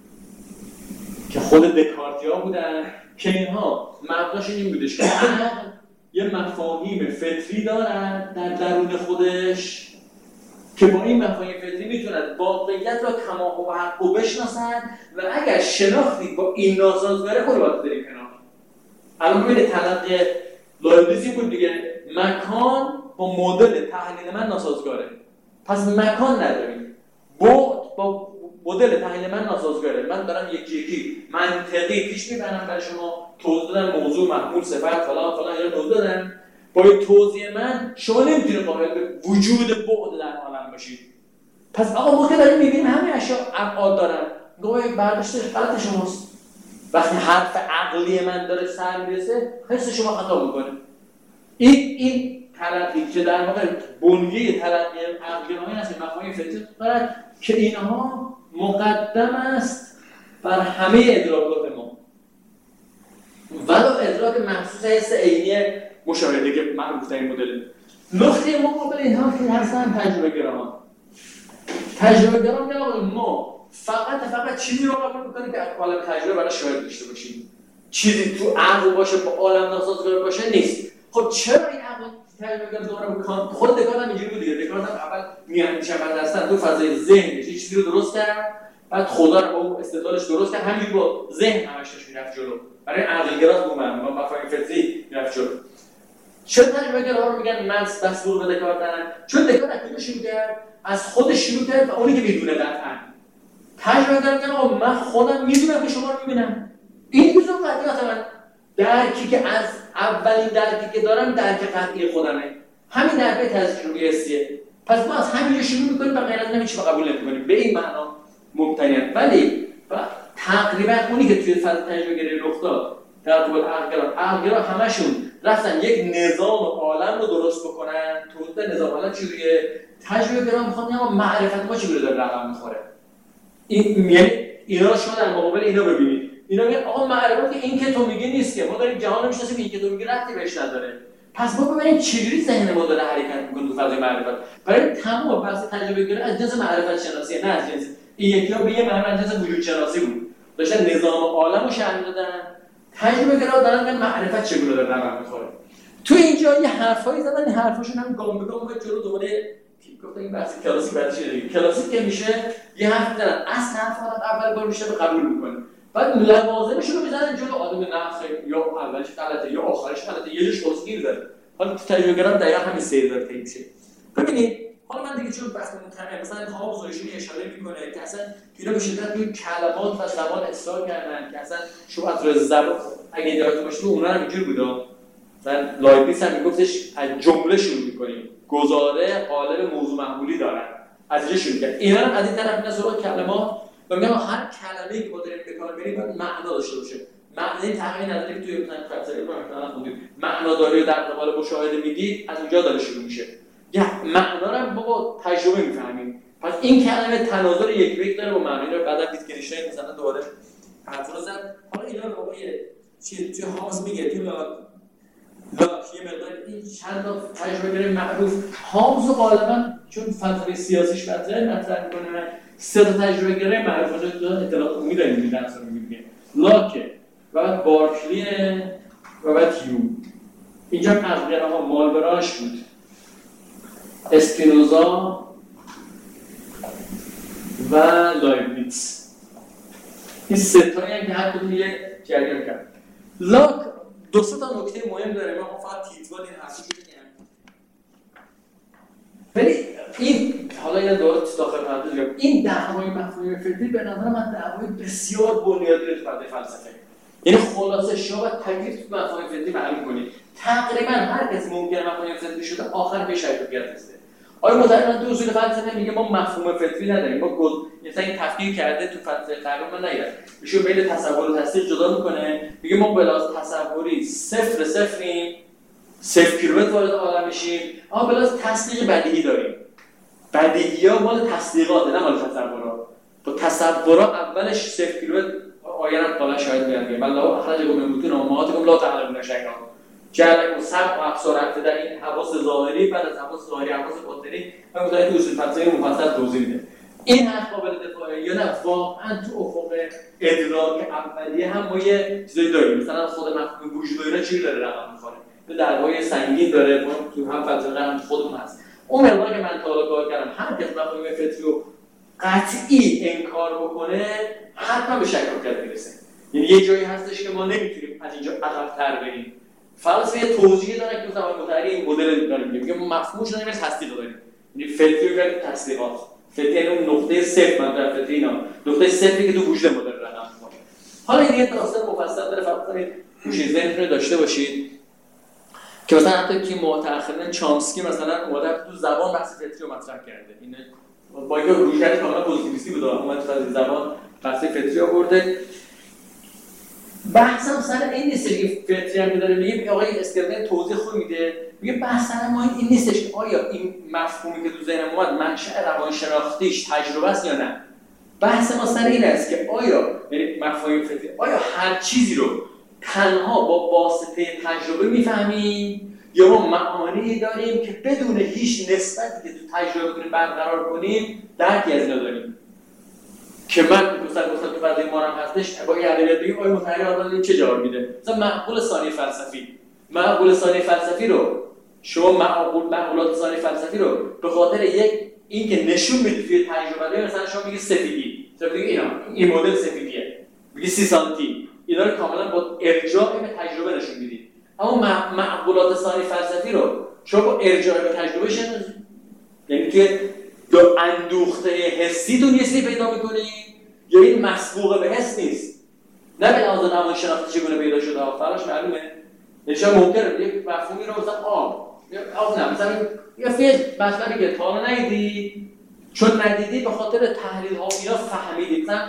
که خود دکارتیا بودن که اینها مبناشون این بودش که یه مفاهیم فطری دارن در درون خودش که با این مفاهیم فطری میتونن واقعیت را کما هو حق بشناسن و اگر شناختی با این ناسازگاره خود باید داریم کنار. الان ببینید تلقی لایبنیتس بود دیگه، مکان با مدل تحلیل من ناسازگاره، پس مکان نداریم. بعد با مدل تحلیل من ناسازگاره، من دارم یکی منطقی پیش میبرم برای شما، توضیح دادم موضوع محمول صفت فلان فلان اینا توضیح دادم. با این توضیح من شما نمیتونید قابل به وجود بعد در عالم باشید. پس آقا ما که داریم میبینیم همه اشیاء ابعاد دارن، گویا برداشت غلط شماست. وقتی حرف عقلی من داره سر میرسه حس شما خطا میکنه. این تلقی که در واقع بنیه تلقی عقلانه هست، مفاهیم فطری دارد که اینها مقدم است بر همه ادراکات ما، ولو ادراک محسوس حس عینی مشاهده که معروف ترین مدل. نقطه مقابل اینها که هستن تجربه گراها. تجربه گرا میگن ما فقط چیزی رو قبول میکنیم که عالم تجربه برای شاهد داشته باشیم، چیزی تو عقل باشه با عالم ناسازگار باشه نیست. خب چرا این عقل تجربه گرا دوباره میکنه؟ خود دکارت هم اینجوری بود دیگه. دکارت هم اول میاندیشه بعد اصلا تو فضای ذهنش یه چیزی رو درست کرد، بعد خدا رو با اون استدلالش درست کرد، همینجوری با ذهن همش میرفت جلو. برای عقل گرا بود من با مفاهیم فطری میرفت جلو. چون تجربه گرا رو میگن من دستور به دکارت دادن، چون دکارت اکیدش شروع کرد از خودش شروع کرد و اونی که میدونه قطعا تجربه گرا میگن آقا من خودم میدونم که شما رو میبینم. این جزء قطعیت من، درکی که از اولین درکی که دارم درک قطعی خودمه، همین درک تجربه حسیه. پس ما از همینجا شروع میکنیم و غیر از این چیزی قبول نمیکنیم، به این معنا مبتنی‌اند. ولی تقریبا اونی که توی فاز تجربه گرایی رخ داد در قبال عقل گرا همشون رفتن یک نظام عالم رو درست بکنن. توضیح نظام عالم چجوریه؟ تجربه گرا میخوان بگن معرفت ما چجوری داره رقم میخوره. این یعنی اینا شما در مقابل اینا ببینید، اینا میگن آقا معرفت این که تو میگی نیست، که ما داریم جهان رو میشناسیم، این که تو میگی ربطی بهش نداره. پس ما ببینیم چجوری ذهن ما داره حرکت میکنه تو فضای معرفت. برای تمام بحث تجربه گرایی از جنس معرفت شناسی، نه از جنس این یکی ها به یه معنی از جنس وجود شناسی بود، داشتن نظام عالم رو شرح میدادن. تجربه گرا دارن میگن معرفت چگونه داره رقم میخوره. تو اینجا یه حرفایی زدن، این حرفاشون هم گام به گام جلو دوباره گفتن این بحث کلاسیک بعدش دیگه. کلاسیک که میشه یه حرف میزنن، اصل حرف اول بار میشه قبول میکنه، بعد لوازمش رو میزنن جلو آدم نه خیر یا اولش غلطه یا آخرش غلطه، یه جوش گیر داره. حالا تو تجربه گرا دقیقاً همین سیر داره میشه. ببینید حالا من دیگه چون بحث مهمه مثلا هابز ایشون اشاره میکنه که اصلا اینا به شدت روی کلمات و زبان اصرار کردن که اصلا شما از زبان اگه یادتون باشه اونا هم اینجوری بودا. مثلا لایبنیتس هم میگفتش از جمله شروع میکنیم، گزاره قالب موضوع معمولی دارن، از اینجا شروع کرد. اینا هم از این طرف اینا سراغ کلمات و میگن هر کلمه‌ای که ما داریم به کار میبریم باید معنا داشته باشه. معنی تغییر نداره که توی مثلا فلسفه مثلا خوندید معنا داری رو در قبال مشاهده میدید، از اونجا داره شروع میشه. یا معنا رو با تجربه میفهمیم. پس این کلمه تناظر یک به یک داره با معنی رو بعدا ویتگنشتاین مثلا دوباره حرف رو زد. حالا اینا رو واقعا چی هاوس میگه تو لاک یه مقدار این چند تا تجربه گرای معروف هاوس غالبا چون فلسفه سیاسیش مطرح میکنه سه تا تجربه گرای معروف رو اطلاعات عمومی داریم میگن درس رو میگیم لاک و بعد بارکلی و بعد هیوم. اینجا عقل‌گراها مالبراش بود، اسپینوزا و لایبنیتس. این سه تایی که هر کدوم یک جریان کرد. لاک دو سه تا نکته مهم داره، من فقط تیتروان این حرفی بگم. ولی این حالا یه دوره داخل پرانتز بگم، این دعوای مفاهیم فطری به نظر من دعوای بسیار بنیادی رو تو فلسفه. یعنی خلاصه شما تکلیف تو مفاهیم فطری معلوم کنید. تقریبا هر کسی ممکنه مفاهیم فطری شده آخر به شیطانیت رسیده. آیا متأسفانه تو اصول فلسفه میگه ما مفهوم فطری نداریم، ما مثلا این تفکیک کرده تو فلسفه غرب من نگیرد میشه بین تصور و تصدیق جدا میکنه، میگه ما بلاز تصوری صفریم 0 کیلومتر وارد عالم میشیم، اما بلاز تصدیق بدیهی داریم. بدیهی‌ها مال تصدیقاته نه مال تصورات. با تصورات اولش 0 کیلومتر آیرم بالا شاید بیان والله اخرجكم من بطون امهاتكم لا تعلمون شيئا جعلكم سبع وابصار ابتدا این حواس ظاهری بعد از حواس ظاهری حواس باطنی و مدت اصول فلسفی مفصل توضیح میده. این حرف قابل دفاعه یا نه؟ واقعا تو افق ادراک اولیه هم ما یه چیزایی داریم، مثلا خود مفهوم وجود و اینا چی داره رقم می‌خوره، به دعوای سنگین داره، تو هم فلسفه هم خودمون هست. اون مقداری که من تا حالا کار کردم هر کس مفاهیم فطری رو قطعی انکار بکنه حتما به شکاکیت میرسه. یعنی یه جایی هستش که ما نمیتونیم از اینجا عقب‌تر بریم. فلسفه توضیحی داره که مثلا متعالی این مدل داره میگه ما مفهومش نمیشه تصدیق داریم. یعنی فطری رو کردیم تصدیقات. فطری اون نقطه صفر من در فطری اینا نقطه صفری که تو وجود مدل رقم می‌کنه. حالا این یه داستان مفصل داره، فقط گوشید ذهنتون رو داشته باشید که مثلا حتی که متأخرین چامسکی مثلا اومده تو زبان بحث فطری رو مطرح کرده. این با اینکه روش‌گری کاملا پوزیتیویستی بود، اومد تو زبان بحث فطری آورده. بحثم سر این نیست که فطری هم داره میگه آقای اسکرتن توضیح خوب میده، میگه بحث سر ما این نیستش که آیا این مفهومی که تو ذهنم اومد منشأ روانشناختیش تجربه است یا نه. بحث ما سر این است که آیا یعنی مفاهیم فطری آیا هر چیزی رو تنها با واسطه تجربه میفهمیم یا ما معانی داریم که بدون هیچ نسبتی که تو تجربه کنیم برقرار کنیم درکی از اینا داریم. که من مثلا تو فرضیه ما هم هستش با این ادبیات بگیم آیا متحری آدم چه جواب میده؟ مثلا معقول ثانی فلسفی رو شما معقولات ثانی فلسفی رو به خاطر اینکه نشون میده توی تجربه مثلا شما میگی سفیدی اینا این مدل سفیدیه، میگی 30 سانتی، اینا رو کاملا با ارجاع به تجربه نشون میدید. اما معقولات ثانی فلسفی رو شما با ارجاع به تجربه یعنی توی یا اندوخته حسیتون یه چیزی پیدا میکنید یا این مسبوق به حس نیست. نه به لحاظ روانشناختی چگونه پیدا شده فراش معلومه. یعنی شما ممکنه یک مفهومی رو مثلا آب نه مثلا یه فیلم مطلبی که تا حالا ندیدی چون ندیدی به خاطر تحلیل ها اینا فهمیدید مثلا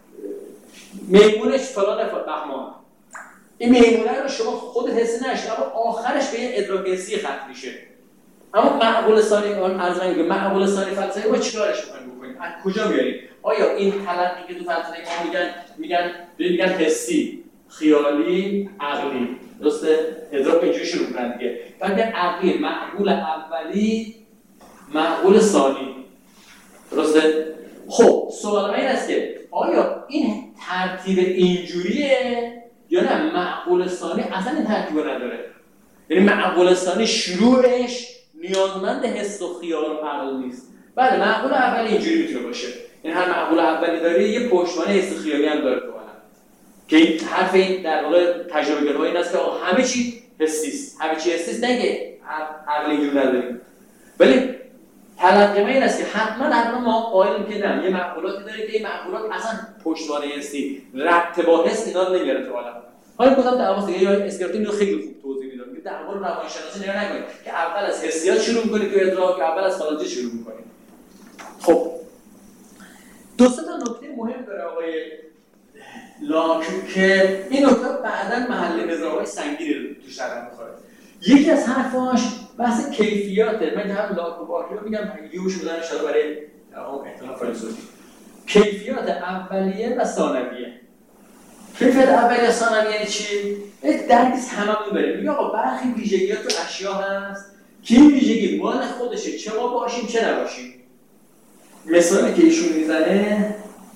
میمونش فلان بهمان این میمونه رو شما خودت حس نشید اما آخرش به این ادراک حسی ختم میشه. اما معقول ثانی معقول ثانی فلسفی رو چیکارش می‌کنیم؟ از کجا میاریم؟ آیا این تلقی که تو فلسفه ما میگن حسی، خیالی، عقلی، درسته؟ ادراک اینجوری شروع می‌کنن دیگه. بعد عقلی، معقول اولی، معقول ثانی. درسته؟ خب سوال این است که آیا این ترتیب اینجوریه یا نه معقول ثانی اصلا این ترتیب نداره؟ یعنی معقول ثانی شروعش نیازمند حس و خیال و عقل نیست. بله معقول اولی اینجوری میتونه باشه. این هر معقول اولی داره یه پشتوانه حس خیالی هم داره تو عالم. که این حرف این در واقع تجربه گرایی این است که همه چی حسی است. همه چی حسی است نه که عقل اینجوری نداریم. ولی تلقی این است که حتما ما قائلیم که نه یه معقولاتی داره که این معقولات اصلا پشتوانه حسی ربط با حس اینا رو نمیاره تو عالم. حالا گفتم در واقع یا اسکرتین رو خیلی خوب توضیح میدم که در واقع روانشناسی نگاه نکنید که اول از حسیات شروع می‌کنید تو ادراک اول از فلان چیز شروع می‌کنید. خب دو سه تا نکته مهم داره آقای لاک که این نکته بعداً محل نظرهای سنگینی رو تو شرح می‌خوره. یکی از حرفاش بحث کیفیاته. من هم لاک و باقی رو میگم یوش بودن ان شاءالله برای احتمال فلسفی. کیفیات اولیه و ثانویه. کیفیت اولیه ثانویه یعنی چی؟ درکش هممون داریم. میگه آقا برخی ویژگی‌ها تو اشیا هست که این ویژگی مال خودشه چه ما باشیم چه نباشیم. مثالی که ایشون میزنه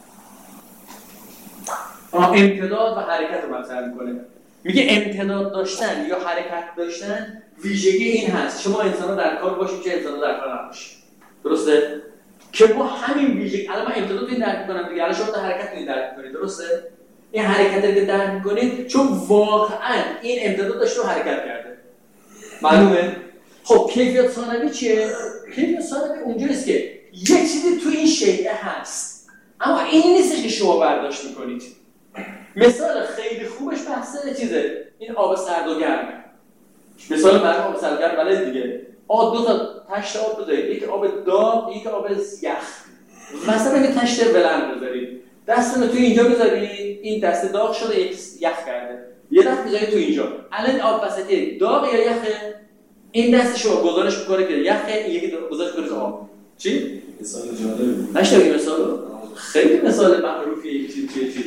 امتداد و حرکت رو مطرح میکنه. میگه امتداد داشتن یا حرکت داشتن ویژگی این هست شما انسان‌ها در کار باشیم چه انسان‌ها در کار نباشیم. درسته؟ که ما همین ویژگی الان من امتداد رو درک می‌کنم دیگه، الان شما تا حرکت رو درک می‌کنید. درسته؟ این حرکت رو درک می‌کنید چون واقعاً این امتداد داشته و حرکت کرده. معلومه؟ خب کیفیت ثانوی چیه؟ کیفیت ثانوی اونجاست که یک چیزی تو این شیء هست اما این نیستش که شما برداشت می‌کنید. مثال خیلی خوبش بحث چیزه این آب سرد و گرم. مثال برای آب سرد و گرم بلد دیگه. دو تا تشت آب بذارید، یک آب داغ یک آب یخ. مثلا یه تشت بلند بذارید، دستتون رو تو اینجا بذارید، این دست داغ شده یک یخ کرده. یه دست بذارید تو اینجا. الان آب وسطی داغ یا یخه؟ این دست شما گزارش میکنه که یخه، این یکی گزارش میکنه که آب. چی؟ مثال جالب نشدی مثالو؟ خیلی مثال معروفیه چیز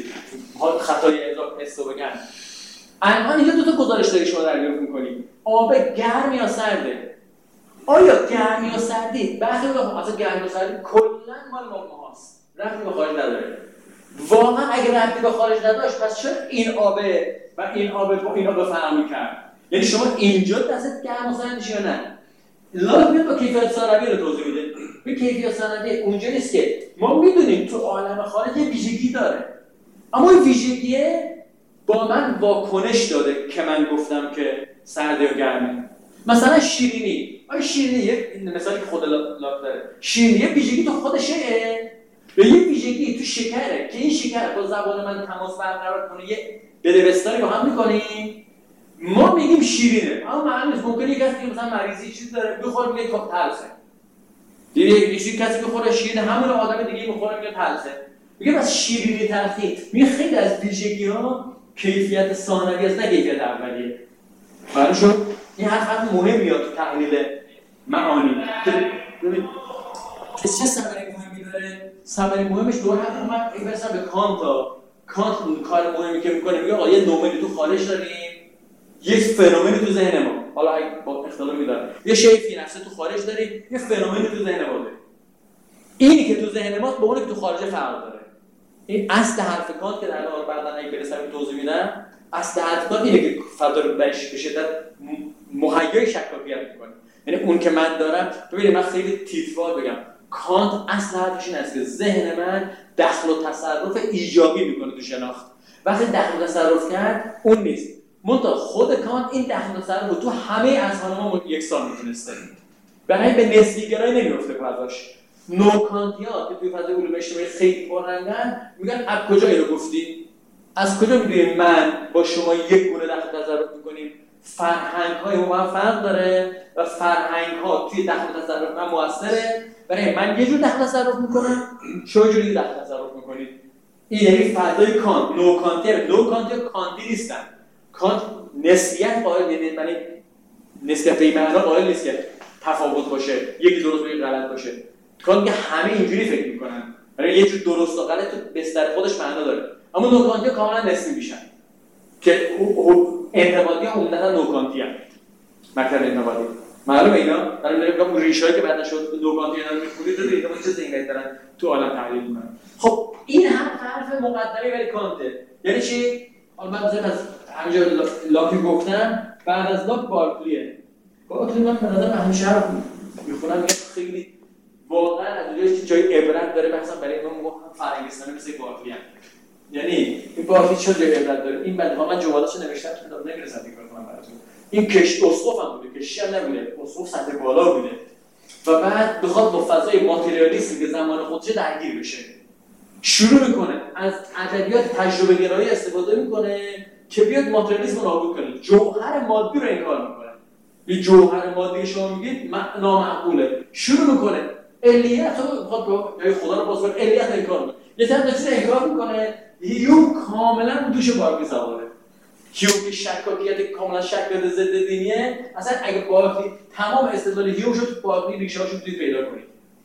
خطای اضافه حسو بگن. الان اینجا 2 تا گزارش داری شما دریافت می‌کنی. آب گرم یا سرده؟ آیا گرم یا سردی؟ بحث اصلا گرم یا سردی کلاً مال ماهاست. ربطی به خارج نداره. واقعا اگه ربطی به خارج نداشت پس چرا این آبه و این آبه فرق می‌کرد؟ یعنی شما اینجا دستت گرم و سرد یا نه؟ لاک میاد با کیفیت ثانوی رو توضیح میده. به کیفیت ثانوی اونجا نیست که ما میدونیم تو عالم خارج یه ویژگی داره. اما این ویژگیه با من واکنش داده که من گفتم که سرد یا گرمه. مثلا شیرینی. شیرینی یه مثالی که خود لاک داره. شیرینی یه ویژگی تو خودشه یا یه ویژگی تو شکره که این شکر با زبان من تماس برقرار کنه یه بدبستانی با هم میکنیم. ما میگیم شیرینه اما معلوم نیست ممکنه یک کسی مثلا مریضی چیز داره بخوره میگه خب تلخه. دیگه کسی بخوره شیرینه همون آدم دیگه میخوره میگه تلخه. میگه بس شیرینی تلخی. میگه خیلی از ویژگی‌ها کیفیت ثانوی است نه کیفیت اولیه. معلوم شد این حرف مهم میاد تو تحلیل معانی. ببین چه ثمره مهمی داره؟ ثمره مهمش دور حرف من برسم به کانت اون کار مهمی که میکنه میگه آقا یه نومدی تو خارج داریم یه فنومنی تو ذهن ما، حالا اگه با اختلافی داره یه شی فی نفسه تو خارج داریم یه فنومنی تو ذهن ما داریم. اینی که تو ذهن ماست با اونی که تو خارج فرق داره. این اصل حرف کانت که در واقع بعداً اگه برسم توضیح میدم اصل حرف کانت اینه که فرد رو به شدت مهیای شکاکیت میکنه. یعنی اون که من دارم ببینید من خیلی تیتروار بگم کانت اصل حرفش این است که ذهن من دخل و تصرف ایجابی میکنه تو شناخت. وقتی دخل و تصرف کرد اون نیست. منتها خود کانت این دخل و تصرف رو تو همه اذهان ما یکسان میتونسته. برای به نسبی گرایی نمیفته پرداش. نوکانتی‌ها که توی فضای علوم اجتماعی خیلی پررنگن میگن از کجا اینو گفتی؟ از کجا میدونیم من با شما یک گونه دخل و تصرف میکنیم؟ فرهنگ‌های ما هم فرق داره و فرهنگ‌ها توی دخل و تصرف من موثره. برای من یه جور دخل و تصرف میکنم شما یه جوری دخل و تصرف میکنید. این یعنی فضای کانت. نوکانتی کانتی نیستن. کانت نسبیت قائل یعنی نسبیت به این معنا قائل نیست که تفاوت باشه یکی درست و یکی غلط باشه. کانت که همه اینجوری فکر میکنن یعنی یه جور درست و غلط تو بستر خودش معنا داره. اما نوکانتی کاملا نسبی میشن که انتقادی ها عمدتا نوکانتی هم مکتب انتقادی معلومه اینا دارم میگم اون ریشه‌ای که بعدا شد نوکانتی اینا رو میخونید داره اینا چه ذهنیتی دارن تو عالم تحلیل میکنن. خب این هم حرف مقدمه برای کانته. یعنی چی؟ حالا من مثلا از همینجا لاک گفتم بعد از لاک بارکلیه. بارکلی من به نظر همیشه حرف میخونم میگم خیلی واقعا از جای عبرت داره بحثا برای ما میگم فرنگستانی مثل بارکلی هم. یعنی این بارکلی چه جای عبرت داره؟ این بعد من جملاتشو نوشتم که کتاب نمیرسم دیگه کنم براتون. این کش اسقف هم بوده، کشی هم نبوده، اسقف سطح بالا بوده و بعد بخواد با فضای ماتریالیسم که زمان خودشه درگیر بشه. شروع میکنه از ادبیات تجربه گرایی استفاده میکنه که بیاد ماتریالیسم رو نابود کنه. جوهر مادی رو انکار میکنه. یه جوهر مادی شما میگید نامعقوله. شروع میکنه علیت رو بخواد جای خدا رو باز کنه علیت انکار میکنه. یه طرف چیز انکار میکنه هیوم کاملا دوش بارکلی سواره. هیوم که شکاکیت کاملا شک ضد دینیه اصلا اگه بارکلی تمام استدلال هیوم شد بارکلی ریشه‌اشو توی پیدا کنید.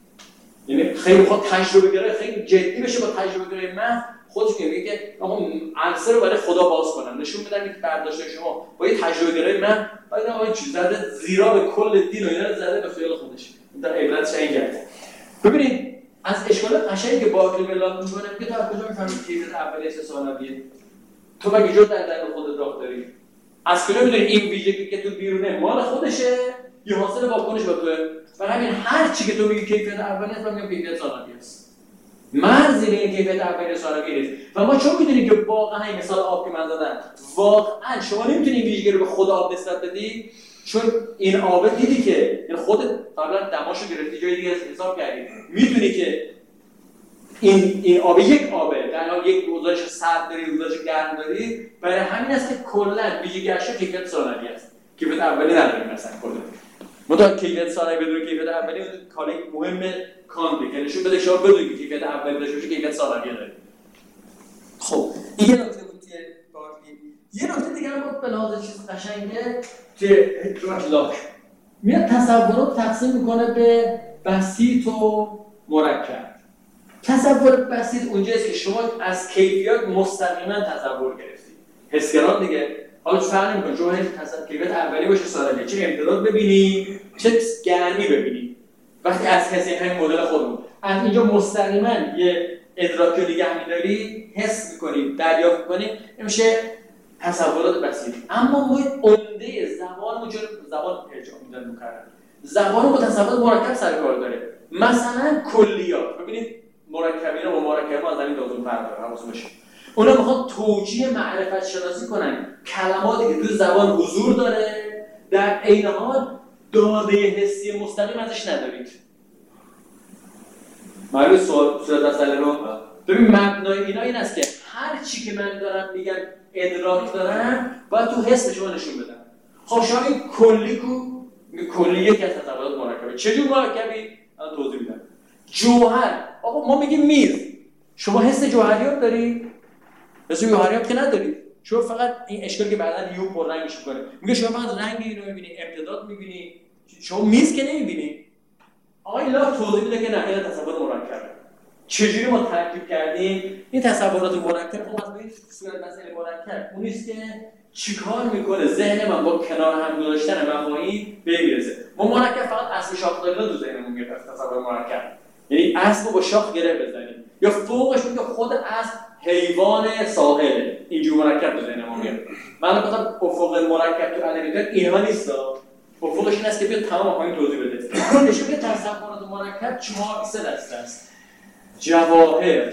یعنی خیلی خود تجربه گرایی خیلی جدی بشه با تجربه گرایی من خودش میگه که آقا عنصر رو برای خدا باز کنم نشون بدم که برداشت شما با یه تجربه گرایی من باید آقا چیز زده زیرا به کل دین و اینا رو زده به خیال خودش در عبرتش این کرد. ببینید از اشکال قشنگی که بارکلی بلاک میکنه که تو از کجا میفهمی کیفیت اولیه ثانویه؟ تو مگه جز در خودت راه داری؟ از کجا میدونی این ویژگی که تو بیرونه مال خودشه یا حاصل واکنش با توئه؟ و همین هر چی که تو میگی کیفیت اولیه است من میگم کیفیت ثانویه است. مرزی به این کیفیت اولیه ثانویه نیست. و ما چون میدونیم که واقعا این مثال آب که من زدم واقعا شما نمیتونی این ویژگی رو به خود آب نسبت بدی چون این آب دیدی که این خودت قبلا دماشو گرفتی جای دیگه حساب کردی میدونی که این آب یک آبه در حال یک گزارش سرد داری گزارش گرم داری برای همین است که کلا ویژگی‌اش کیفیت ثانویه است. کیفیت اولیه نداریم مثلا کلا متأ کیفیت ثانویه بدون کیفیت اولیه کاری مهم کانته که نشون بده شما بدونید که کیفیت اولیه داشته باشه کیفیت ثانویه داره. خب این یه نکته بود که بارکلی. یه نکته دیگه هم بود به لحاظ چیز قشنگه که لاک میاد تصورات تقسیم میکنه به بسیط و مرکب. تصور بسیط اونجاست که شما از کیفیات مستقیما تصور گرفتید. حسگران دیگه حالا فرق میکنه شما کیفیت اولیه باشه سادگی، چه امتداد ببینی چه گرمی ببینی. وقتی از حس همین مدل خودمون از اینجا مستقیما یه ادراک رو نگه می‌داری، حس می‌کنی، دریافت می‌کنی، میشه تصورات بسیط. اما ما عمده زبان ارجاع میدن مکرر. زبان با تصورات مرکب سر کار داره. مثلا کلیات. ببینید مرکبین و مرکب از این دو فرق داره. حواستون باشه. اونا میخوان توجیه معرفت شناسی کنن. کلماتی که تو زبان حضور داره در عین حال داده حسی مستقیم ازش ندارید. معلومه صورت مسئله رو ببین مبنای اینا این است که هر چی که من دارم میگم ادراک دارم باید تو حس به شما نشون بدم. خب شما این کلی یکی از تصورات مرکبه. چجور مرکبی؟ الان توضیح میدم. جوهر. آقا ما میگیم میز. شما حس جوهریات دارید؟ حس جوهریات که ندارید. شما فقط این اشکالی که بعداً یو پررنگش میکنه. میگه شما فقط رنگ اینو میبینی، امتداد میبینی. شما میز که نمیبینی. آقای لا توضیح میده که نه تصور مرکبه. چجوری ما ترکیب کردیم این تصورات مرکب؟ خب از این صورت مسئله مرکب اون نیست که چیکار میکنه ذهن من با کنار هم گذاشتن مفاهیم به میرسه. ما مرکب فقط اسب شاخ داریم تو ذهنمون میاد تصور مرکب، یعنی اسب رو با شاخ گره بزنیم یا فوقش میگه خود اسب حیوان ساحل، اینجور مرکب تو ذهن ما میاد. من گفتم افق مرکب تو ادبیات اینها نیستا، افقش این است که بیاد تمام مفاهیم توضیح بده. نشون میده تصورات مرکب 3 دسته است: جواهر،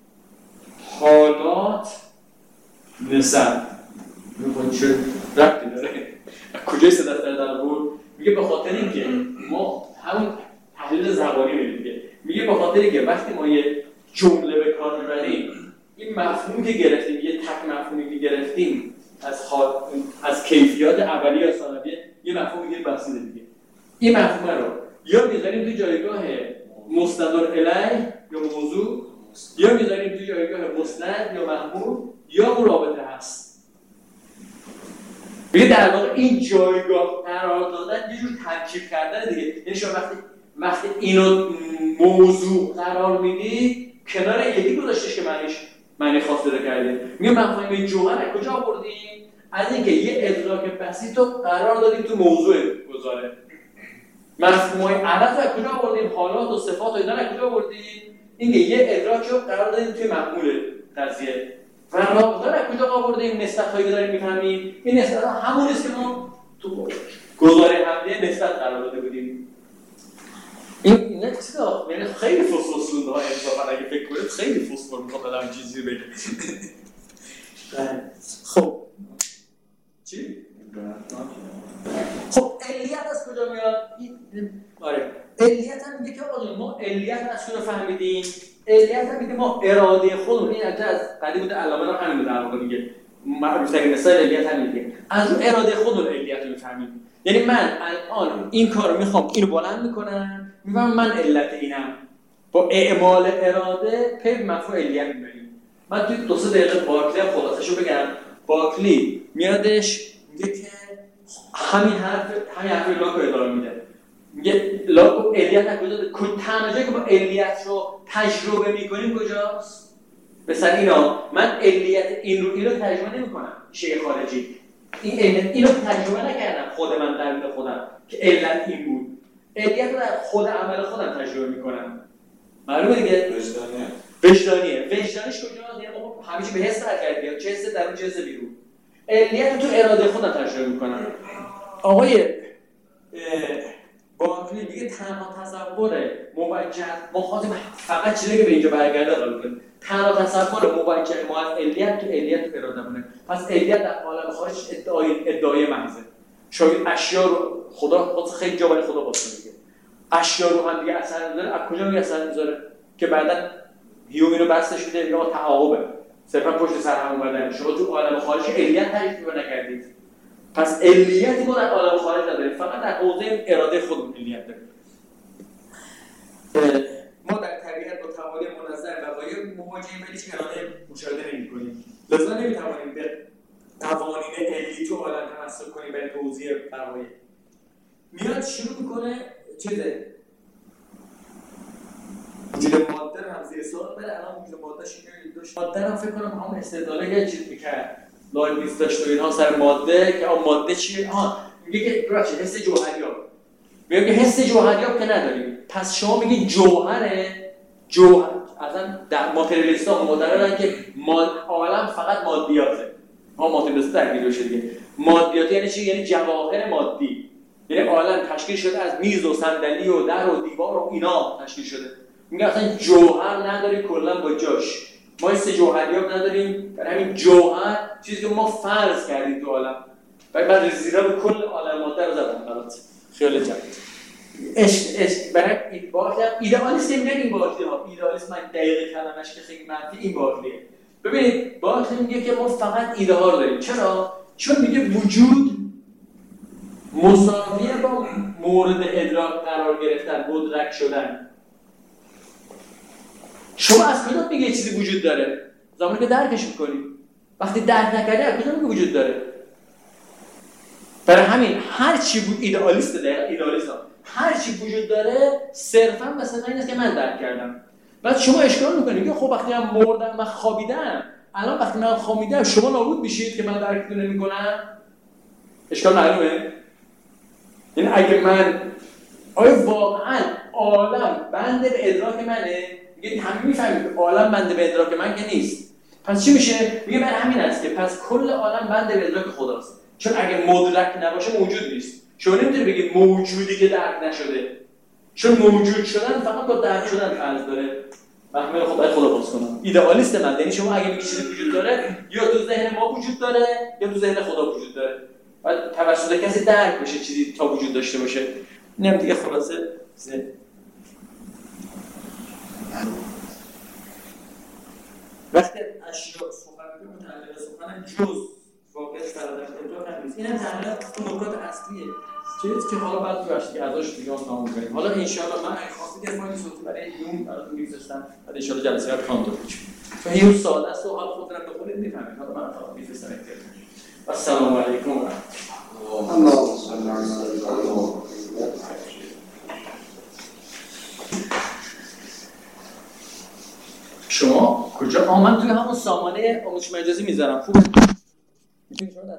حالات، نسب. میگم چه ربطی داره؟ کجای 3 دسته در بود؟ میگه به خاطر اینکه ما همون تحلیل زبانی میگه. میگه به خاطر اینکه وقتی ما یه جمله به کار میبریم، این مفهومی که گرفتیم، یه تک مفهومی که گرفتیم از کیفیات اولیه یا ثانویه، یه مفهوم دیگه بسیطه دیگه. این مفهوم رو یا میذاریم تو جایگاه مستدل الیه یا موضوع، یا میذاریم تو جایگاه مسند یا محمول، یا اون رابطه هست. میگه در واقع این جایگاه قرار دادن یه جور ترکیب کردن دیگه. یعنی شما وقتی اینو موضوع قرار میدی کنار یکی گذاشتش که معنی خاص پیدا کرده. میگه مفاهیم جوهر از کجا آوردیم؟ از اینکه یه ادراک بسیط رو قرار دادیم تو موضوع گذاره. مفهومای عرض رو از کجا آوردیم؟ حالات و صفات و اینا رو از کجا آوردیم؟ اینکه یه ادراک رو قرار دادیم توی مفهوم قضیه. و رابطه رو از کجا آوردیم؟ نسبت‌هایی که داریم می‌فهمیم. این نسبت‌ها همون است که ما تو گزاره حمله نسبت قرار داده بودیم. این نکته یعنی خیلی فسفوسون ها انصافا اگه فکر کنید خیلی فسفور میخواد بدم چیزی بگه. خب چی؟ خب علیت از کجا میاد؟ آره علیت هم میگه که آقا ما علیت از کجا فهمیدیم؟ علیت هم میگه ما اراده خودمون، این از قدیم بوده علامه رو همین در واقع میگه معروف‌ترین مثال علیت هم میگه از اون اراده خودمون علیت رو میفهمیم. یعنی من الان این کارو میخوام اینو بلند میکنم، میفهمم من علت اینم، با اعمال اراده پی مفهوم علیت میبریم. من توی 2-3 دقیقه بارکلی هم خلاصه‌شو بگم. بارکلی میادش میگه که همین حرف لاک رو ادامه میده. میگه لاک و علیت از کجا داره؟ تنها جایی که با علیت رو تجربه میکنیم کجاست؟ مثلا اینا من علیت این رو ترجمه نمیکنم شیء خارجی. اینو تجربه نکردم خود من در خودم که علت این بود. علیت رو در خود عمل خودم تجربه میکنم. معلومه دیگه؟ وجدانیه. وجدانیش کجاست؟ یعنی ما همیشه به حس حرکت میاد، چه حس درون چه حس بیرون. علیت تو اراده خودم تجربه میکنم. آقای بارکلی میگه تنها تصور موجه ما خواستیم فقط چیزی که به اینجا برگرده قرار کنیم. تنها تصور موجه ما از علیت تو اراده مونه. پس علیت در عالم خارج ادعای محضه. شاید اشیا رو خدا خیلی جا برای خدا باشه میگه. اشیا رو هم دیگه اثر میذاره. از کجا میگه اثر میذاره؟ که بعداً هیوم اینو بستش میده میگه تعاقبه. صرفا پشت سر هم اومدن. شما تو عالم خارج علیت تجربه نکردید. پس علیتی ما در عالم خارج نداریم، فقط در حوزه اراده خودمون علیت داریم. ما در طبیعت با تعامل منظم وقایع مواجهیم ولی هیچ اراده مشاهده نمی‌کنیم. لذا نمی‌توانیم به قوانین علی تو عالم تمسک کنیم برای توضیح وقایع. میاد شروع میکنه چیزه وجود ماده رو هم زیر سوال بره. الان وجود ماده شکلی داشت، ماده رو فکر کنم همون استدلاله یه چیز میکرد لایبنیتس داشت و اینها سر ماده که اون ماده چیه؟ میگه که ببخشید حس جوهریاب، میگه که حس جوهریاب که نداریم، پس شما میگی جوهره، جوهر اصلا در ماتریالیست‌ها معتقدن که عالم فقط مادیاته. ها ماتریالیست درگیر بشه دیگه. مادیات یعنی چی؟ یعنی جواهر مادی. یعنی عالم تشکیل شده از میز و صندلی و در و دیوار و اینا تشکیل شده. میگه اصلا جوهر نداری کلا با جاش. ما حس جوهریاب نداریم، برای همین جوهر چیزی که ما فرض کردیم تو عالم. بعد زیرا به کل عالم ماده رو زدن برات. خیلی جالب. عشق برای این باشه ایدئالیست نمیگن باشه ها، ایدئالیست من دقیق کلمش که خیلی منفی این باشه. ببینید باشه میگه که ما فقط ایده ها رو داریم. چرا؟ چون میگه وجود مساویه با مورد ادراک قرار گرفتن، مدرک شدن. شما از کجا میگه چیزی وجود داره؟ زمانی که درکش میکنی. وقتی درک نکردی از کجا میگه وجود داره؟ برای همین هر چی بود ایدئالیست دقیقاً ایدئالیستم. هر چی وجود داره صرفاً مثلا این است که من درک کردم. بعد شما اشکال میکنید که خب وقتی من مردم و خوابیدم، الان وقتی من خوابیدم شما نابود میشید که من درکتون نمیکنم؟ اشکال معلومه؟ یعنی اگه من آیا واقعاً عالم بنده به ادراک منه؟ میگه همین میفهمید عالم بنده به ادراک من که نیست. پس چی میشه؟ میگه من همین است که پس کل عالم بنده به ادراک خداست. چون اگه مدرک نباشه موجود نیست. شما نمیتونی بگید موجودی که درک نشده. چون موجود شدن فقط با درک شدن فرض داره. محمل خدا باز کنم. ایدئالیست من یعنی شما اگه میگی چیزی وجود داره یا تو ذهن ما وجود داره یا تو ذهن خدا وجود داره. بعد توسط کسی درک بشه چیزی تا وجود داشته باشه. اینم دیگه خلاصه وقتی اشیاء سخن متعلق سخن جز واقعا فرادر ادراک نیست. اینم تقریبا نکات اصلیه. چیزی که حالا بعد باشه که ازش دیگه نام ببریم. حالا ان شاء الله من اگه خواستید یه فایل صوتی برای یوم براتون می‌فرستم. بعد ان شاء الله جلسه بعد کانتور می‌شه. و این سوال است و حالا خودتون بخونید می‌فهمید. حالا من فقط می‌فرستم احتیاج. السلام علیکم و رحمت الله. اللهم صل علی محمد. شما کجا؟ من توی همون سامانه آموزش مجازی میذارم. خوبه؟ میتونید شما